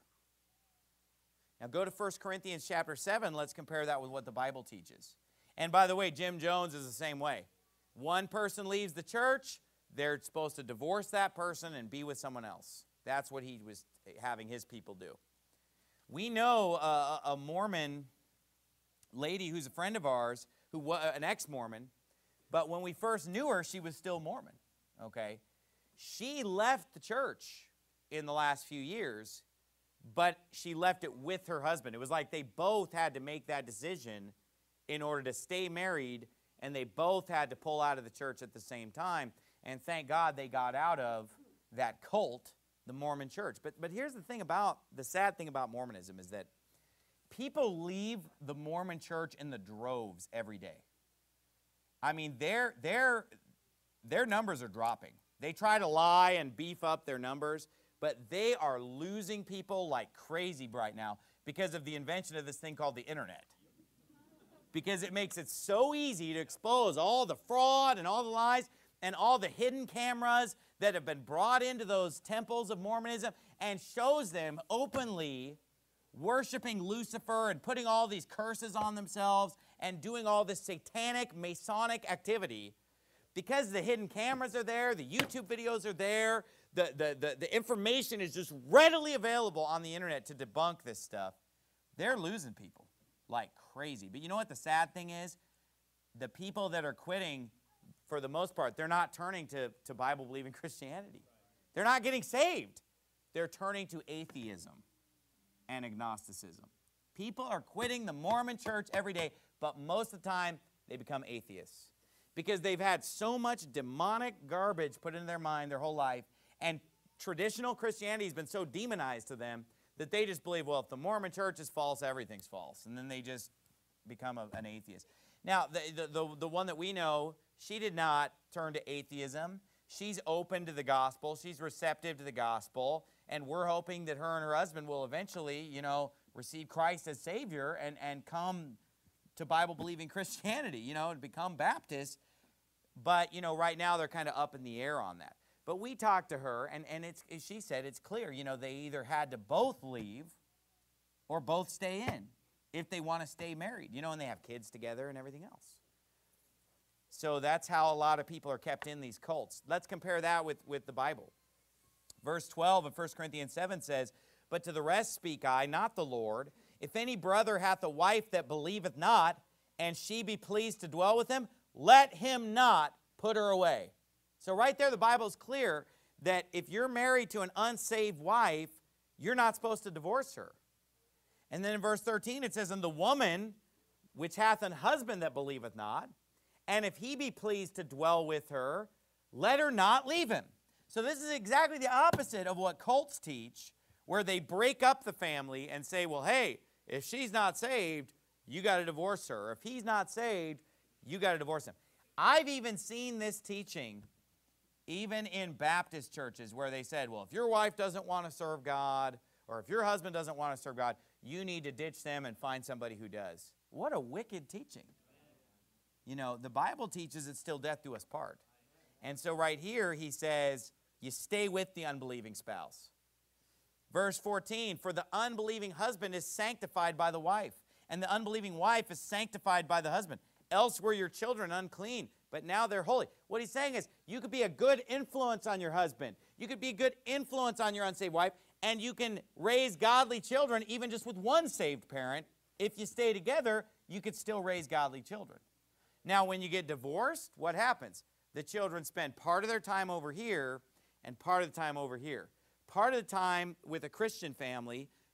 A: Now go to 1 Corinthians chapter 7. Let's compare that with what the Bible teaches. And by the way, Jim Jones is the same way. One person leaves the church, they're supposed to divorce that person and be with someone else. That's what he was having his people do. We know a Mormon lady who's a friend of ours, who was an ex-Mormon, but when we first knew her, she was still Mormon, okay? She left the church in the last few years, but she left it with her husband. It was like they both had to make that decision in order to stay married, and they both had to pull out of the church at the same time. And thank God they got out of that cult, the Mormon church. But here's the thing about, the sad thing about Mormonism is that people leave the Mormon church in the droves every day. I mean, their numbers are dropping. They try to lie and beef up their numbers, but they are losing people like crazy right now because of the invention of this thing called the internet. Because it makes it so easy to expose all the fraud and all the lies and all the hidden cameras that have been brought into those temples of Mormonism, and shows them openly worshiping Lucifer and putting all these curses on themselves and doing all this satanic, Masonic activity. Because the hidden cameras are there, the YouTube videos are there, the information is just readily available on the internet to debunk this stuff. They're losing people like crazy. But you know what the sad thing is? The people that are quitting, for the most part, they're not turning to Bible-believing Christianity. They're not getting saved. They're turning to atheism and agnosticism. People are quitting the Mormon church every day, but most of the time they become atheists because they've had so much demonic garbage put into their mind their whole life, and traditional Christianity has been so demonized to them that they just believe, well, if the Mormon church is false, everything's false, and then they just become an atheist. Now, the one that we know, she did not turn to atheism. She's open to the gospel. She's receptive to the gospel. And we're hoping that her and her husband will eventually, you know, receive Christ as Savior and come to Bible-believing Christianity, you know, and become Baptists. But, you know, right now they're kind of up in the air on that. But we talked to her, and she said it's clear, you know, they either had to both leave or both stay in if they want to stay married, you know, and they have kids together and everything else. So that's how a lot of people are kept in these cults. Let's compare that with the Bible. Verse 12 of 1 Corinthians 7 says, "But to the rest speak I, not the Lord. If any brother hath a wife that believeth not, and she be pleased to dwell with him, let him not put her away." So right there the Bible is clear that if you're married to an unsaved wife, you're not supposed to divorce her. And then in verse 13 it says, "And the woman which hath an husband that believeth not, and if he be pleased to dwell with her, let her not leave him." So this is exactly the opposite of what cults teach, where they break up the family and say, well, hey, if she's not saved, you got to divorce her. If he's not saved, you got to divorce him. I've even seen this teaching even in Baptist churches where they said, well, if your wife doesn't want to serve God, or if your husband doesn't want to serve God, you need to ditch them and find somebody who does. What a wicked teaching. You know, the Bible teaches it's still death do us part. And so right here he says, you stay with the unbelieving spouse. Verse 14, "For the unbelieving husband is sanctified by the wife, and the unbelieving wife is sanctified by the husband. Else were your children unclean, but now they're holy." What he's saying is, you could be a good influence on your husband. You could be a good influence on your unsaved wife, and you can raise godly children even just with one saved parent. If you stay together, you could still raise godly children. Now, when you get divorced, what happens? The children spend part of their time over here and part of the time over here. Part of the time with a Christian family,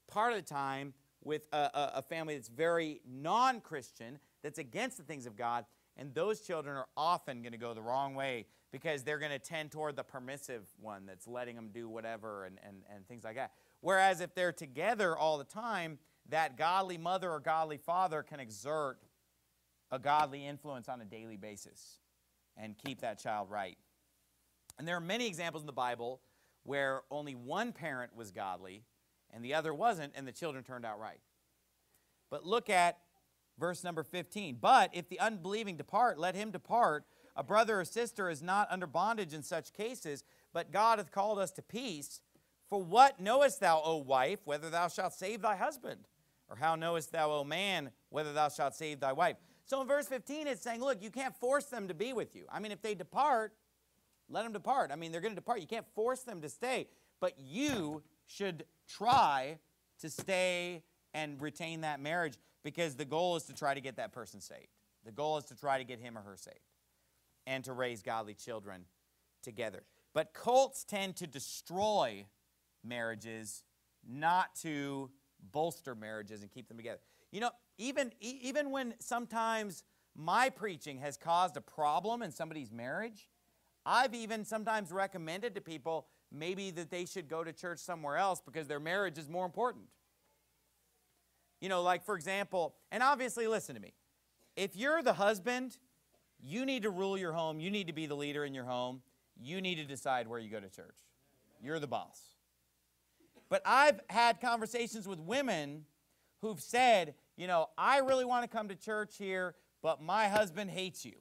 A: part of the time with a family that's very non-Christian, that's against the things of God, and those children are often going to go the wrong way because they're going to tend toward the permissive one that's letting them do whatever and things like that. Whereas if they're together all the time, that godly mother or godly father can exert a godly influence on a daily basis and keep that child right. And there are many examples in the Bible where only one parent was godly and the other wasn't, and the children turned out right. But look at verse number 15. But if the unbelieving depart, let him depart. A brother or sister is not under bondage in such cases, but God hath called us to peace. For what knowest thou, O wife, whether thou shalt save thy husband? Or how knowest thou, O man, whether thou shalt save thy wife? So in verse 15, it's saying, look, you can't force them to be with you. I mean, if they depart, let them depart. I mean, they're going to depart. You can't force them to stay. But you should try to stay and retain that marriage, because the goal is to try to get that person saved. The goal is to try to get him or her saved and to raise godly children together. But cults tend to destroy marriages, not to bolster marriages and keep them together. You know, even when sometimes my preaching has caused a problem in somebody's marriage, I've even sometimes recommended to people maybe that they should go to church somewhere else because their marriage is more important. You know, like for example, and obviously listen to me, if you're the husband, you need to rule your home, you need to be the leader in your home, you need to decide where you go to church. You're the boss. But I've had conversations with women who've said, you know, I really want to come to church here, but my husband hates you.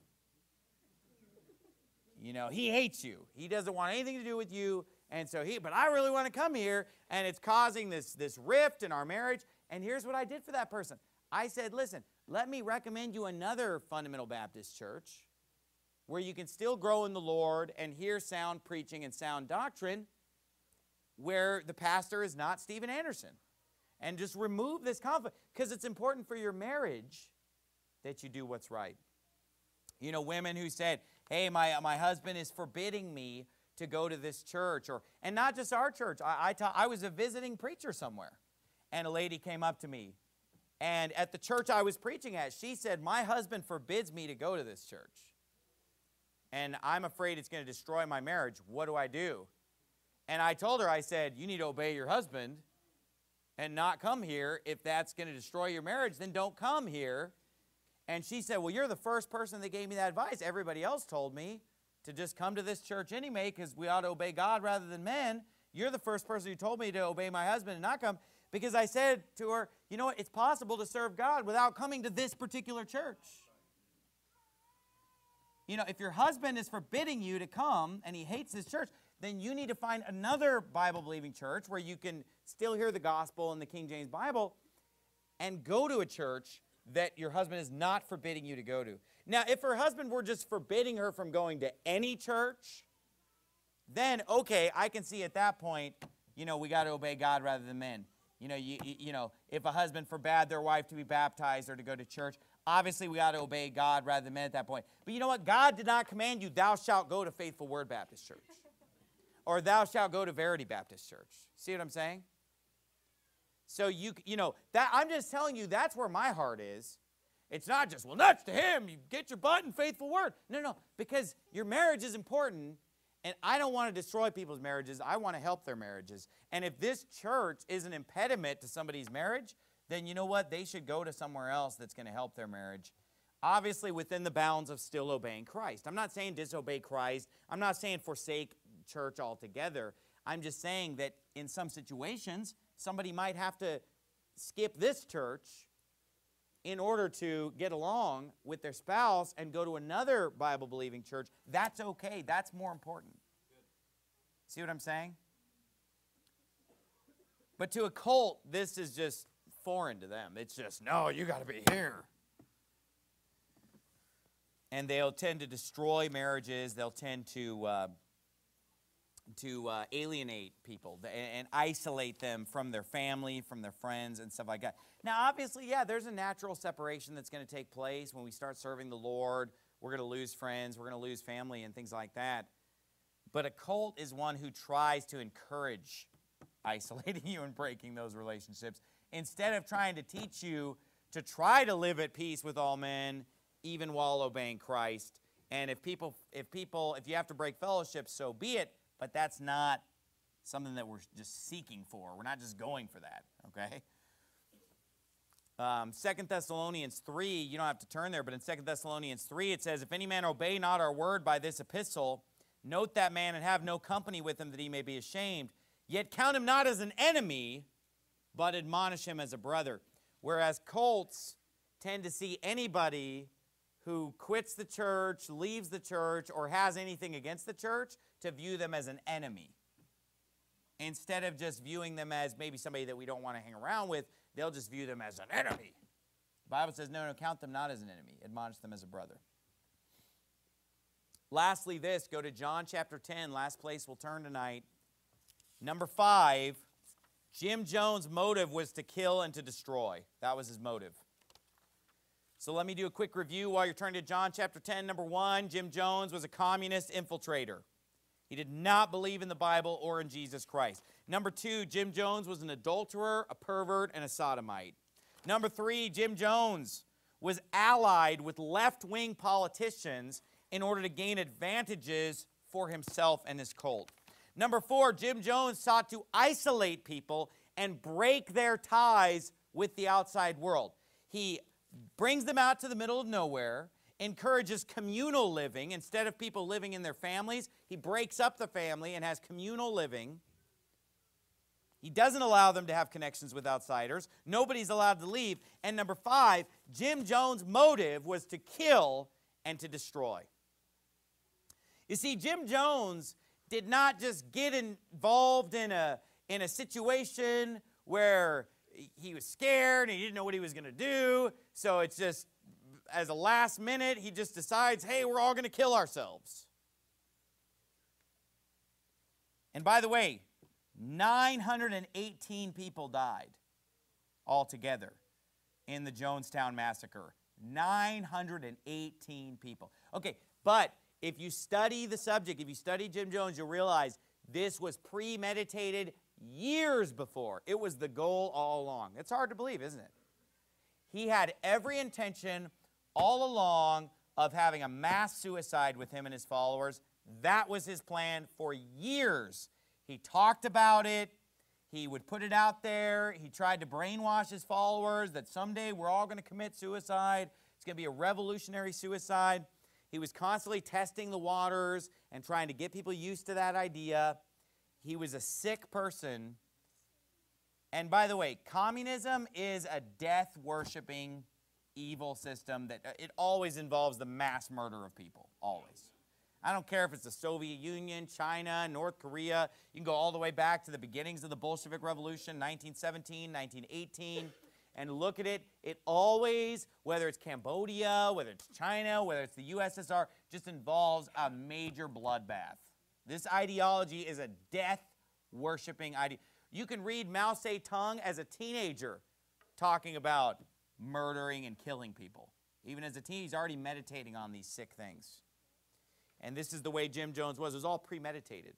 A: You know, he hates you. He doesn't want anything to do with you, and so but I really want to come here, and it's causing this rift in our marriage. And here's what I did for that person. I said, listen, let me recommend you another fundamental Baptist church where you can still grow in the Lord and hear sound preaching and sound doctrine, where the pastor is not Steven Anderson. And just remove this conflict, because it's important for your marriage that you do what's right. You know, women who said, hey, my husband is forbidding me to go to this church. And not just our church. I was a visiting preacher somewhere, and a lady came up to me. And at the church I was preaching at, she said, my husband forbids me to go to this church. And I'm afraid it's going to destroy my marriage. What do I do? And I told her, I said, you need to obey your husband and not come here. If that's going to destroy your marriage, then don't come here. And she said, well, you're the first person that gave me that advice. Everybody else told me to just come to this church anyway because we ought to obey God rather than men. You're the first person who told me to obey my husband and not come, because I said to her, you know what, it's possible to serve God without coming to this particular church. You know, if your husband is forbidding you to come and he hates this church, then you need to find another Bible-believing church where you can still hear the gospel and the King James Bible, and go to a church that your husband is not forbidding you to go to. Now, if her husband were just forbidding her from going to any church, then, okay, I can see at that point, you know, we got to obey God rather than men. You know, you know, if a husband forbade their wife to be baptized or to go to church, obviously we got to obey God rather than men at that point. But you know what? God did not command you, thou shalt go to Faithful Word Baptist Church. Or thou shalt go to Verity Baptist Church. See what I'm saying? So you know, that I'm just telling you, that's where my heart is. It's not just, well, nuts to him, you get your butt in Faithful Word. No, because your marriage is important, and I don't want to destroy people's marriages. I want to help their marriages. And if this church is an impediment to somebody's marriage, then you know what? They should go to somewhere else that's going to help their marriage. Obviously within the bounds of still obeying Christ. I'm not saying disobey Christ. I'm not saying forsake church altogether. I'm just saying that in some situations, somebody might have to skip this church in order to get along with their spouse and go to another Bible-believing church. That's okay. That's more important. See what I'm saying? But to a cult, this is just foreign to them. It's just, no, you got to be here. And they'll tend to destroy marriages. They'll tend to alienate people and isolate them from their family, from their friends, and stuff like that. Now, obviously, yeah, there's a natural separation that's going to take place when we start serving the Lord. We're going to lose friends. We're going to lose family and things like that. But a cult is one who tries to encourage isolating you and breaking those relationships, instead of trying to teach you to try to live at peace with all men, even while obeying Christ. And if you have to break fellowship, so be it, but that's not something that we're just seeking for. We're not just going for that, okay? 2 Thessalonians 3, you don't have to turn there, but in 2 Thessalonians 3 it says, if any man obey not our word by this epistle, note that man and have no company with him that he may be ashamed. Yet count him not as an enemy, but admonish him as a brother. Whereas cults tend to see anybody who quits the church, leaves the church, or has anything against the church to view them as an enemy. Instead of just viewing them as maybe somebody that we don't want to hang around with, they'll just view them as an enemy. The Bible says, no, count them not as an enemy. Admonish them as a brother. Lastly, go to John chapter 10, last place we'll turn tonight. Number 5, Jim Jones' motive was to kill and to destroy. That was his motive. So let me do a quick review while you're turning to John chapter 10. Number 1, Jim Jones was a communist infiltrator. He did not believe in the Bible or in Jesus Christ. Number 2, Jim Jones was an adulterer, a pervert, and a sodomite. Number 3, Jim Jones was allied with left-wing politicians in order to gain advantages for himself and his cult. Number 4, Jim Jones sought to isolate people and break their ties with the outside world. He brings them out to the middle of nowhere, encourages communal living. Instead of people living in their families, he breaks up the family and has communal living. He doesn't allow them to have connections with outsiders. Nobody's allowed to leave. And number 5, Jim Jones' motive was to kill and to destroy. You see, Jim Jones did not just get involved in a situation where he was scared and he didn't know what he was going to do. So it's just, as a last minute, he just decides, hey, we're all going to kill ourselves. And by the way, 918 people died altogether in the Jonestown Massacre. 918 people. Okay, but if you study the subject, if you study Jim Jones, you'll realize this was premeditated years before. It was the goal all along. It's hard to believe, isn't it? He had every intention all along of having a mass suicide with him and his followers. That was his plan for years. He talked about it. He would put it out there. He tried to brainwash his followers that someday we're all going to commit suicide. It's going to be a revolutionary suicide. He was constantly testing the waters and trying to get people used to that idea. He was a sick person. And by the way, communism is a death-worshiping evil system that it always involves the mass murder of people, always. I don't care if it's the Soviet Union, China, North Korea. You can go all the way back to the beginnings of the Bolshevik Revolution, 1917, 1918. And look at it, it always, whether it's Cambodia, whether it's China, whether it's the USSR, just involves a major bloodbath. This ideology is a death-worshiping ideology. You can read Mao Zedong as a teenager talking about murdering and killing people. Even as a teen, he's already meditating on these sick things. And this is the way Jim Jones was. It was all premeditated.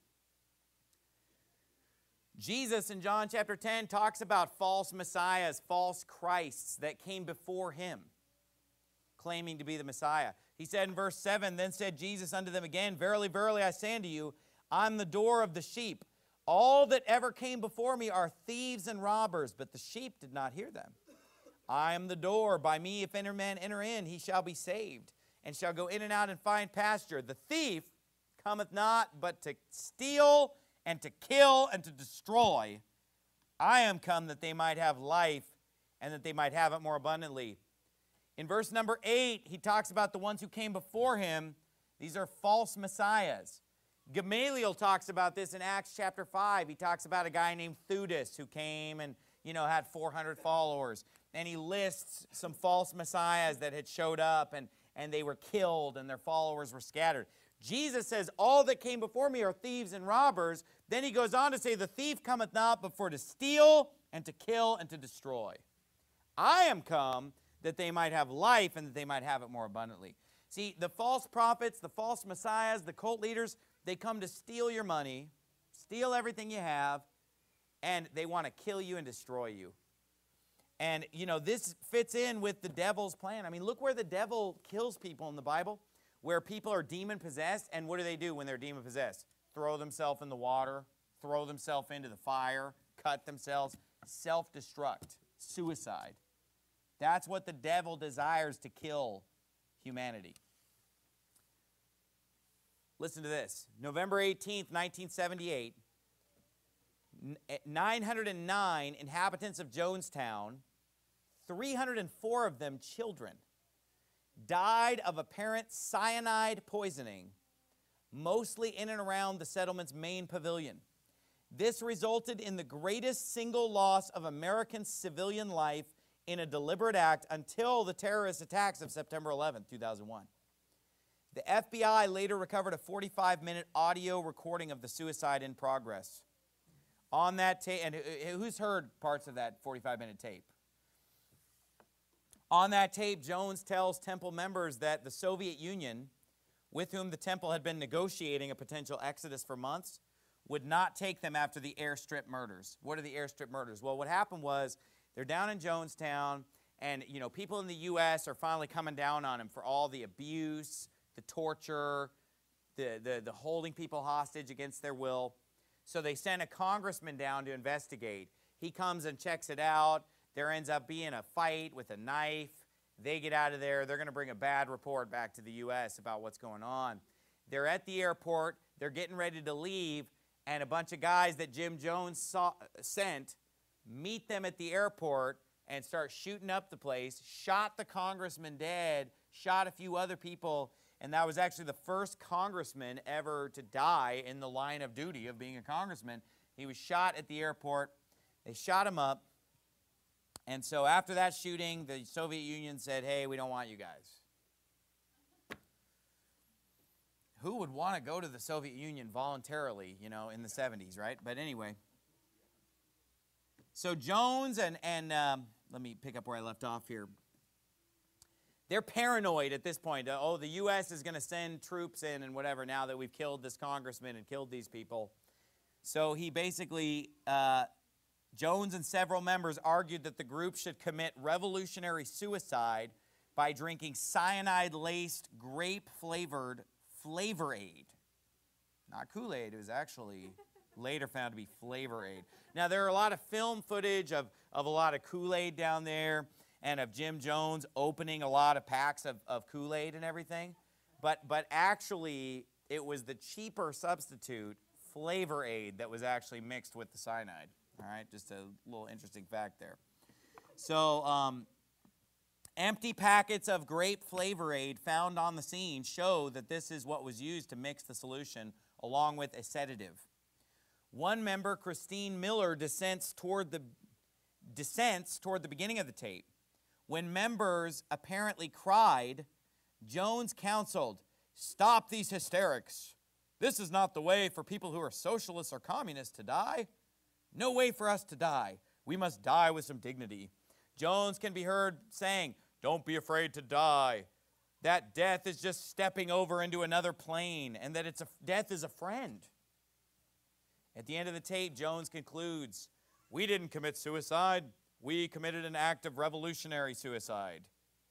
A: Jesus in John chapter 10 talks about false messiahs, false Christs that came before him, claiming to be the Messiah. He said in verse 7, then said Jesus unto them again, verily, verily, I say unto you, I'm the door of the sheep. All that ever came before me are thieves and robbers, but the sheep did not hear them. I am the door. By me, if any man enter in, he shall be saved, and shall go in and out and find pasture. The thief cometh not but to steal and to kill and to destroy. I am come that they might have life and that they might have it more abundantly. In verse number 8, he talks about the ones who came before him. These are false messiahs. Gamaliel talks about this in Acts chapter 5. He talks about a guy named Theudas who came and, had 400 followers. And he lists some false messiahs that had showed up and they were killed and their followers were scattered. Jesus says, all that came before me are thieves and robbers. Then he goes on to say, the thief cometh not but for to steal and to kill and to destroy. I am come that they might have life and that they might have it more abundantly. See, the false prophets, the false messiahs, the cult leaders, they come to steal your money, steal everything you have, and they want to kill you and destroy you. And, you know, this fits in with the devil's plan. I mean, look where the devil kills people in the Bible, where people are demon-possessed, and what do when they're demon-possessed? Throw themselves in the water, throw themselves into the fire, cut themselves, self-destruct, suicide. That's what the devil desires, to kill humanity. Listen to this. November 18th, 1978, 909 inhabitants of Jonestown, 304 of them children, died of apparent cyanide poisoning, mostly in and around the settlement's main pavilion. This resulted in the greatest single loss of American civilian life in a deliberate act until the terrorist attacks of September 11, 2001. The FBI later recovered a 45-minute audio recording of the suicide in progress. On that tape, and who's heard parts of that 45-minute tape? On that tape, Jones tells temple members that the Soviet Union, with whom the temple had been negotiating a potential exodus for months, would not take them after the airstrip murders. What are the airstrip murders? Well, what happened was they're down in Jonestown, and you know, people in the U.S. are finally coming down on them for all the abuse, the torture, the holding people hostage against their will. So they sent a congressman down to investigate. He comes and checks it out. There ends up being a fight with a knife. They get out of there. They're going to bring a bad report back to the U.S. about what's going on. They're at the airport. They're getting ready to leave, and a bunch of guys that Jim Jones sent meet them at the airport and start shooting up the place, shot the congressman dead, shot a few other people, and that was actually the first congressman ever to die in the line of duty of being a congressman. He was shot at the airport. They shot him up. And so after that shooting, the Soviet Union said, hey, we don't want you guys. Who would want to go to the Soviet Union voluntarily, you know, in the 70s, right? But anyway. So Jones and let me pick up where I left off here. They're paranoid at this point. Oh, the U.S. is going to send troops in and whatever now that we've killed this congressman and killed these people. So he basically, Jones and several members argued that the group should commit revolutionary suicide by drinking cyanide-laced, grape-flavored Flavor Aid. Not Kool-Aid, it was actually later found to be Flavor Aid. Now, there are a lot of film footage of a lot of Kool-Aid down there, and of Jim Jones opening a lot of packs of Kool-Aid and everything. But actually, it was the cheaper substitute, Flavor Aid, that was actually mixed with the cyanide. All right, just a little interesting fact there. So, empty packets of grape Flavor Aid found on the scene show that this is what was used to mix the solution along with a sedative. One member, Christine Miller, dissents toward the beginning of the tape. When members apparently cried, Jones counseled, "Stop these hysterics. This is not the way for people who are socialists or communists to die. No way for us to die. We must die with some dignity." Jones can be heard saying, "Don't be afraid to die. That death is just stepping over into another plane, and that death is a friend." At the end of the tape, Jones concludes, "We didn't commit suicide. We committed an act of revolutionary suicide."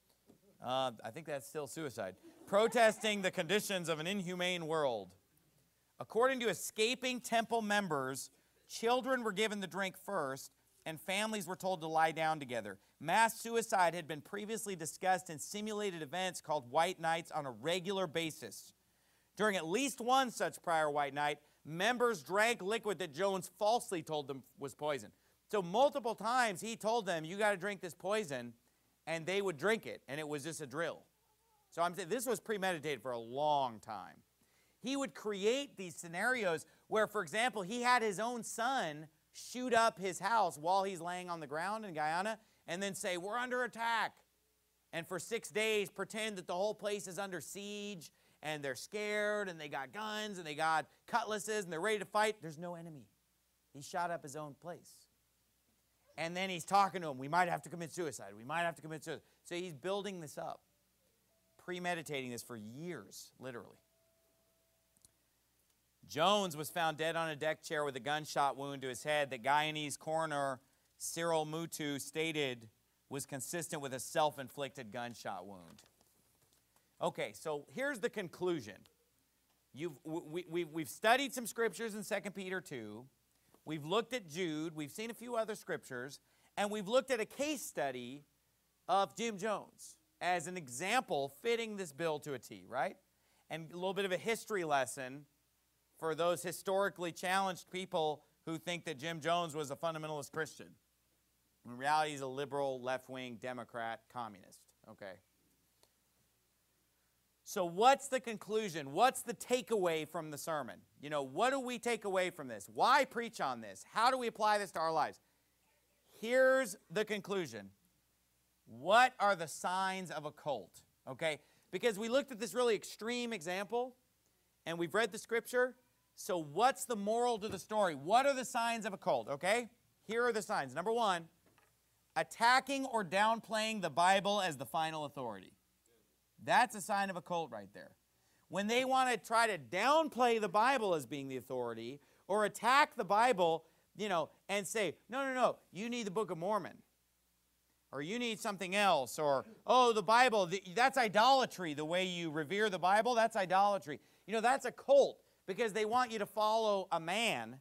A: I think that's still suicide. "Protesting the conditions of an inhumane world." According to escaping temple members, children were given the drink first, and families were told to lie down together. Mass suicide had been previously discussed in simulated events called White Nights on a regular basis. During at least one such prior White Night, members drank liquid that Jones falsely told them was poison. So multiple times he told them, you got to drink this poison, and they would drink it, and it was just a drill. So I'm saying this was premeditated for a long time. He would create these scenarios where, for example, he had his own son shoot up his house while he's laying on the ground in Guyana and then say, "We're under attack." And for 6 days pretend that the whole place is under siege and they're scared and they got guns and they got cutlasses and they're ready to fight. There's no enemy. He shot up his own place. And then he's talking to him, "We might have to commit suicide. We might have to commit suicide." So he's building this up, premeditating this for years, literally. Jones was found dead on a deck chair with a gunshot wound to his head that Guyanese coroner Cyril Mutu stated was consistent with a self-inflicted gunshot wound. Okay, so here's the conclusion. We've studied some scriptures in 2 Peter 2. We've looked at Jude. We've seen a few other scriptures. And we've looked at a case study of Jim Jones as an example fitting this bill to a T, right? And a little bit of a history lesson for those historically challenged people who think that Jim Jones was a fundamentalist Christian. In reality, he's a liberal, left-wing, Democrat, communist, okay? So what's the conclusion? What's the takeaway from the sermon? You know, what do we take away from this? Why preach on this? How do we apply this to our lives? Here's the conclusion. What are the signs of a cult? Okay? Because we looked at this really extreme example, and we've read the scripture. So what's the moral to the story? What are the signs of a cult? Okay? Here are the signs. Number one, attacking or downplaying the Bible as the final authority. That's a sign of a cult right there. When they want to try to downplay the Bible as being the authority or attack the Bible, you know, and say, no, you need the Book of Mormon. Or you need something else. Or, oh, the Bible, that's idolatry. The way you revere the Bible, that's idolatry. You know, that's a cult because they want you to follow a man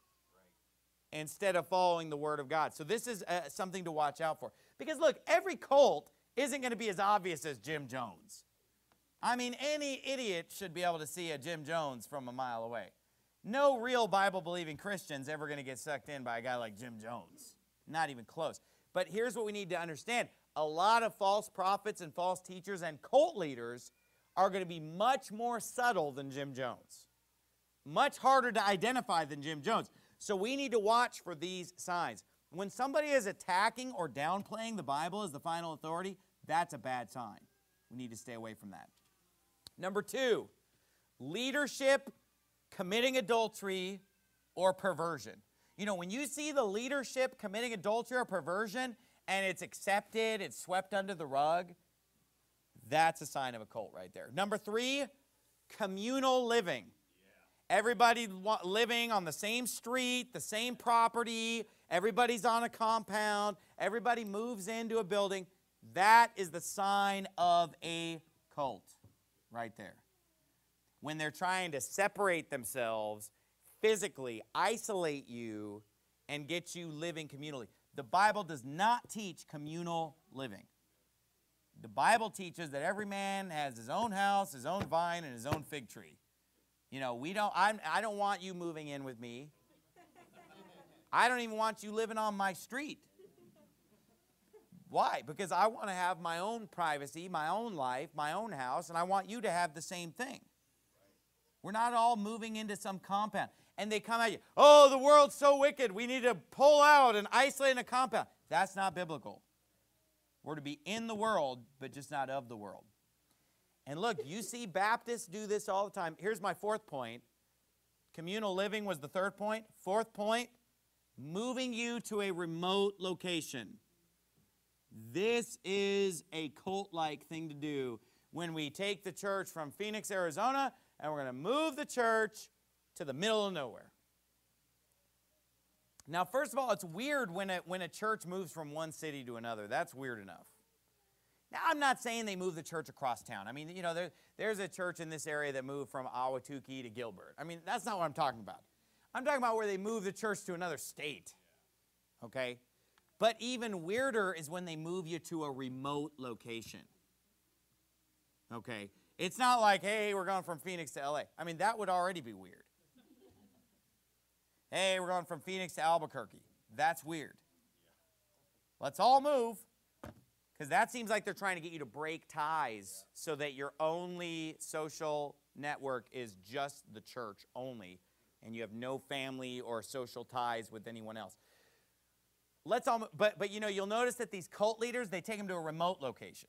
A: instead of following the Word of God. So this is something to watch out for. Because, look, every cult isn't going to be as obvious as Jim Jones. I mean, any idiot should be able to see a Jim Jones from a mile away. No real Bible-believing Christian's ever going to get sucked in by a guy like Jim Jones. Not even close. But here's what we need to understand. A lot of false prophets and false teachers and cult leaders are going to be much more subtle than Jim Jones. Much harder to identify than Jim Jones. So we need to watch for these signs. When somebody is attacking or downplaying the Bible as the final authority, that's a bad sign. We need to stay away from that. Number two, leadership committing adultery or perversion. You know, when you see the leadership committing adultery or perversion and it's accepted, it's swept under the rug, that's a sign of a cult right there. Number three, communal living. Everybody living on the same street, the same property, everybody's on a compound, everybody moves into a building. That is the sign of a cult right there. When they're trying to separate themselves, physically isolate you, and get you living communally. The Bible does not teach communal living. The Bible teaches that every man has his own house, his own vine, and his own fig tree. You know, I don't want you moving in with me. I don't even want you living on my street. Why? Because I want to have my own privacy, my own life, my own house, and I want you to have the same thing. We're not all moving into some compound. And they come at you, oh, the world's so wicked, we need to pull out and isolate in a compound. That's not biblical. We're to be in the world, but just not of the world. And look, you see Baptists do this all the time. Here's my fourth point. Communal living was the third point. Fourth point, moving you to a remote location. This is a cult-like thing to do when we take the church from Phoenix, Arizona, and we're going to move the church to the middle of nowhere. Now, first of all, it's weird when a church moves from one city to another. That's weird enough. Now, I'm not saying they move the church across town. I mean, you know, there's a church in this area that moved from Ahwatukee to Gilbert. I mean, that's not what I'm talking about. I'm talking about where they move the church to another state. Okay? But even weirder is when they move you to a remote location. Okay? It's not like, hey, we're going from Phoenix to LA. I mean, that would already be weird. Hey, we're going from Phoenix to Albuquerque. That's weird. Let's all move. Because that seems like they're trying to get you to break ties so that your only social network is just the church only, and you have no family or social ties with anyone else. But you know, you'll notice that these cult leaders, they take them to a remote location.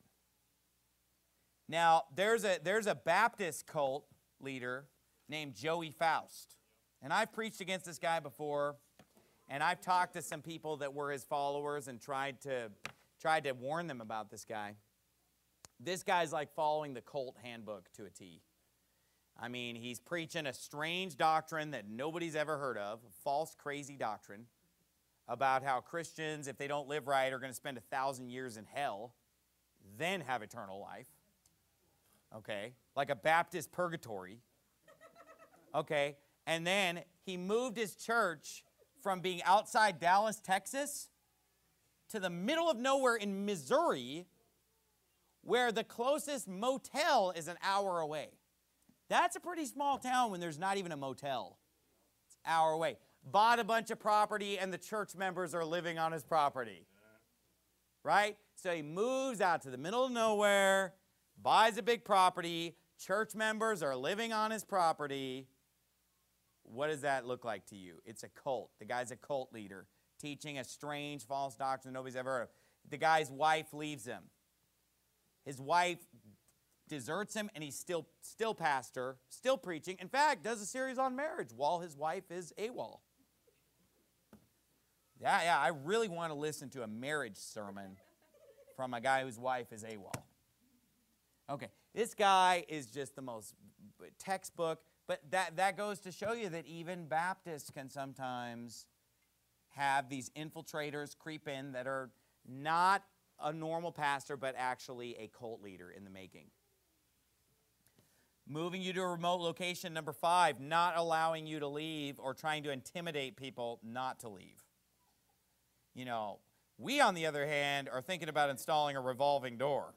A: Now, there's a Baptist cult leader named Joey Faust. And I've preached against this guy before, and I've talked to some people that were his followers and tried to warn them about this guy. This guy's like following the cult handbook to a T. I mean, he's preaching a strange doctrine that nobody's ever heard of, a false, crazy doctrine about how Christians, if they don't live right, are going to spend 1,000 years in hell, then have eternal life. Okay? Like a Baptist purgatory. Okay? And then he moved his church from being outside Dallas, Texas, to the middle of nowhere in Missouri, where the closest motel is an hour away. That's a pretty small town when there's not even a motel. It's an hour away. Bought a bunch of property, and the church members are living on his property. Right? So he moves out to the middle of nowhere, buys a big property, church members are living on his property. What does that look like to you? It's a cult. The guy's a cult leader, teaching a strange false doctrine nobody's ever heard of. The guy's wife leaves him. His wife deserts him, and he's still pastor, still preaching. In fact, does a series on marriage while his wife is AWOL. Yeah, I really want to listen to a marriage sermon from a guy whose wife is AWOL. Okay, this guy is just the most textbook, but that goes to show you that even Baptists can sometimes have these infiltrators creep in that are not a normal pastor, but actually a cult leader in the making. Moving you to a remote location, number 5, not allowing you to leave or trying to intimidate people not to leave. You know, we, on the other hand, are thinking about installing a revolving door.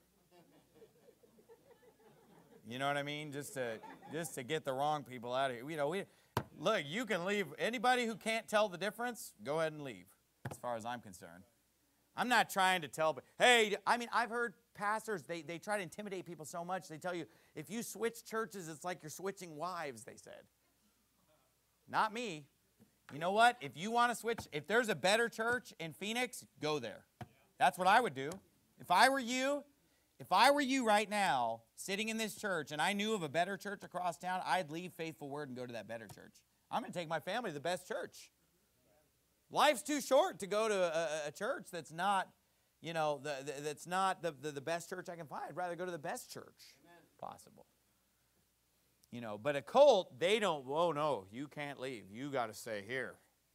A: You know what I mean? Just to get the wrong people out of here. You know, look, you can leave. Anybody who can't tell the difference, go ahead and leave, as far as I'm concerned. I'm not trying to tell, but hey, I mean, I've heard pastors, they try to intimidate people so much, they tell you, if you switch churches, it's like you're switching wives, they said. Not me. You know what? If you want to switch, if there's a better church in Phoenix, go there. That's what I would do. If I were you right now, sitting in this church, and I knew of a better church across town, I'd leave Faithful Word and go to that better church. I'm going to take my family to the best church. Life's too short to go to a church that's not, you know, that's not the best church I can find. I'd rather go to the best church possible. You know, but a cult, they don't, oh no, you can't leave. You got to stay here.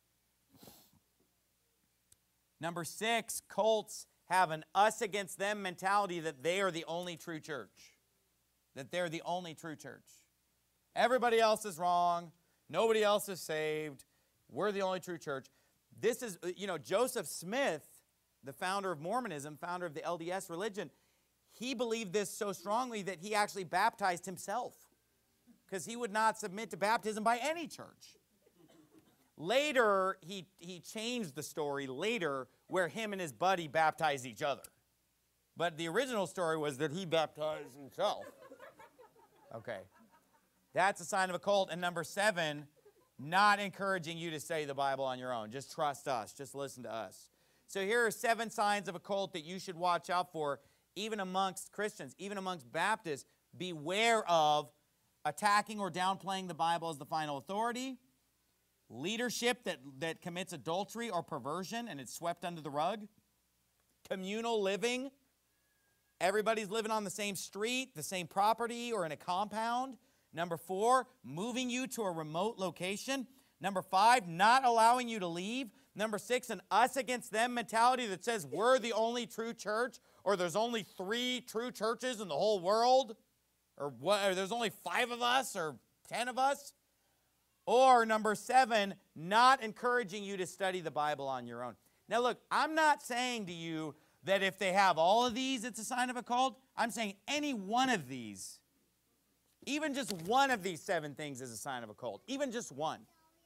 A: Number 6, cults have an us against them mentality that they are the only true church. That they're the only true church. Everybody else is wrong. Nobody else is saved. We're the only true church. This is, you know, Joseph Smith, the founder of Mormonism, founder of the LDS religion, he believed this so strongly that he actually baptized himself because he would not submit to baptism by any church. Later, he changed the story later where him and his buddy baptized each other. But the original story was that he baptized himself. Okay. That's a sign of a cult. And number 7, not encouraging you to study the Bible on your own. Just trust us. Just listen to us. So here are 7 signs of a cult that you should watch out for, even amongst Christians, even amongst Baptists. Beware of attacking or downplaying the Bible as the final authority, leadership that commits adultery or perversion and it's swept under the rug, communal living, everybody's living on the same street, the same property, or in a compound. Number 4, moving you to a remote location. Number 5, not allowing you to leave. Number 6, an us against them mentality that says we're the only true church, or there's only 3 true churches in the whole world, or there's only 5 of us, or 10 of us. Or number 7, not encouraging you to study the Bible on your own. Now look, I'm not saying to you that if they have all of these, it's a sign of a cult. I'm saying any one of these, even just one of these 7 things is a sign of a cult. Even just one.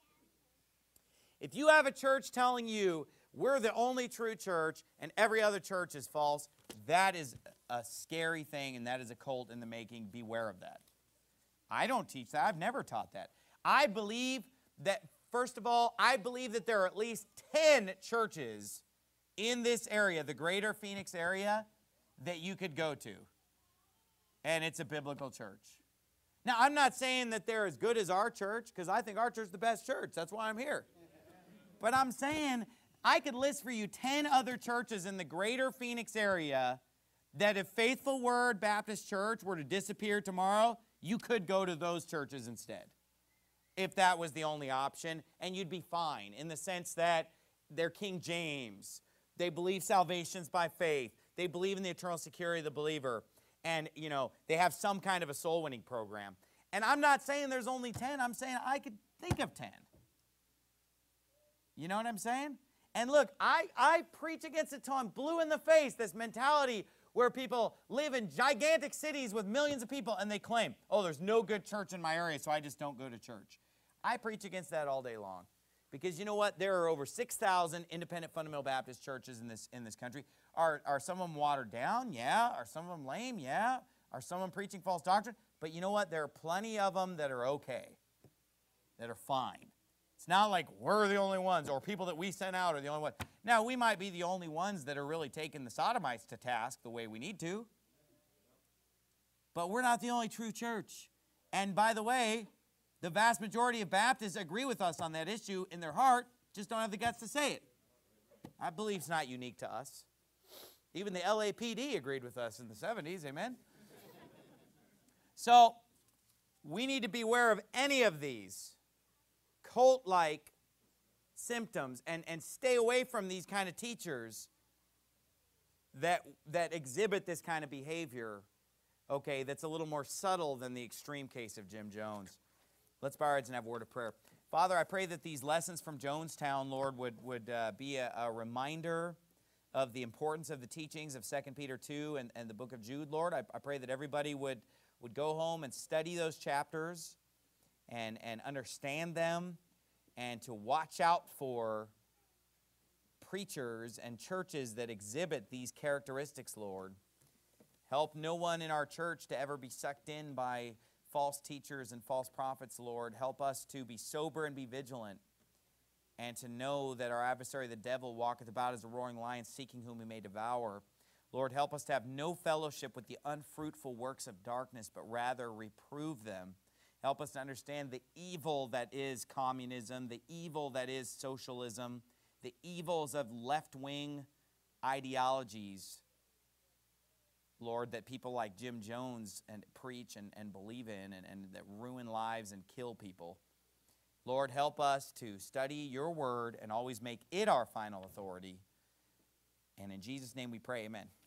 A: If you have a church telling you we're the only true church and every other church is false, that is a scary thing and that is a cult in the making. Beware of that. I don't teach that. I've never taught that. I believe that, first of all, I believe that there are at least 10 churches in this area, the greater Phoenix area, that you could go to. And it's a biblical church. Now, I'm not saying that they're as good as our church, because I think our church is the best church. That's why I'm here. But I'm saying I could list for you 10 other churches in the greater Phoenix area that if Faithful Word Baptist Church were to disappear tomorrow, You could go to those churches instead if that was the only option, and you'd be fine in the sense that they're King James. They believe salvation's by faith. They believe in the eternal security of the believer. And, you know, they have some kind of a soul-winning program. And I'm not saying there's only 10. I'm saying I could think of 10. You know what I'm saying? And look, I preach against it till I'm blue in the face, this mentality where people live in gigantic cities with millions of people and they claim, oh, there's no good church in my area, so I just don't go to church. I preach against that all day long. Because you know what? There are over 6,000 independent fundamental Baptist churches in this country. Are some of them watered down? Yeah. Are some of them lame? Yeah. Are some of them preaching false doctrine? But you know what? There are plenty of them that are okay, that are fine. It's not like we're the only ones or people that we sent out are the only ones. Now, we might be the only ones that are really taking the sodomites to task the way we need to. But we're not the only true church. And by the way, the vast majority of Baptists agree with us on that issue in their heart, just don't have the guts to say it. I believe it's not unique to us. Even the LAPD agreed with us in the 70s, amen? So, we need to be aware of any of these cult-like symptoms and stay away from these kind of teachers that exhibit this kind of behavior, okay, that's a little more subtle than the extreme case of Jim Jones. Let's bow our heads and have a word of prayer. Father, I pray that these lessons from Jonestown, Lord, would be a reminder of the importance of the teachings of 2 Peter 2 and the book of Jude, Lord. I pray that everybody would go home and study those chapters and understand them, and to watch out for preachers and churches that exhibit these characteristics, Lord. Help no one in our church to ever be sucked in by false teachers and false prophets, Lord. Help us to be sober and be vigilant, and to know that our adversary, the devil, walketh about as a roaring lion, seeking whom he may devour. Lord, help us to have no fellowship with the unfruitful works of darkness, but rather reprove them. Help us to understand the evil that is communism, the evil that is socialism, the evils of left-wing ideologies, Lord, that people like Jim Jones preach and believe in and that ruin lives and kill people. Lord, help us to study your word and always make it our final authority. And in Jesus' name we pray, amen.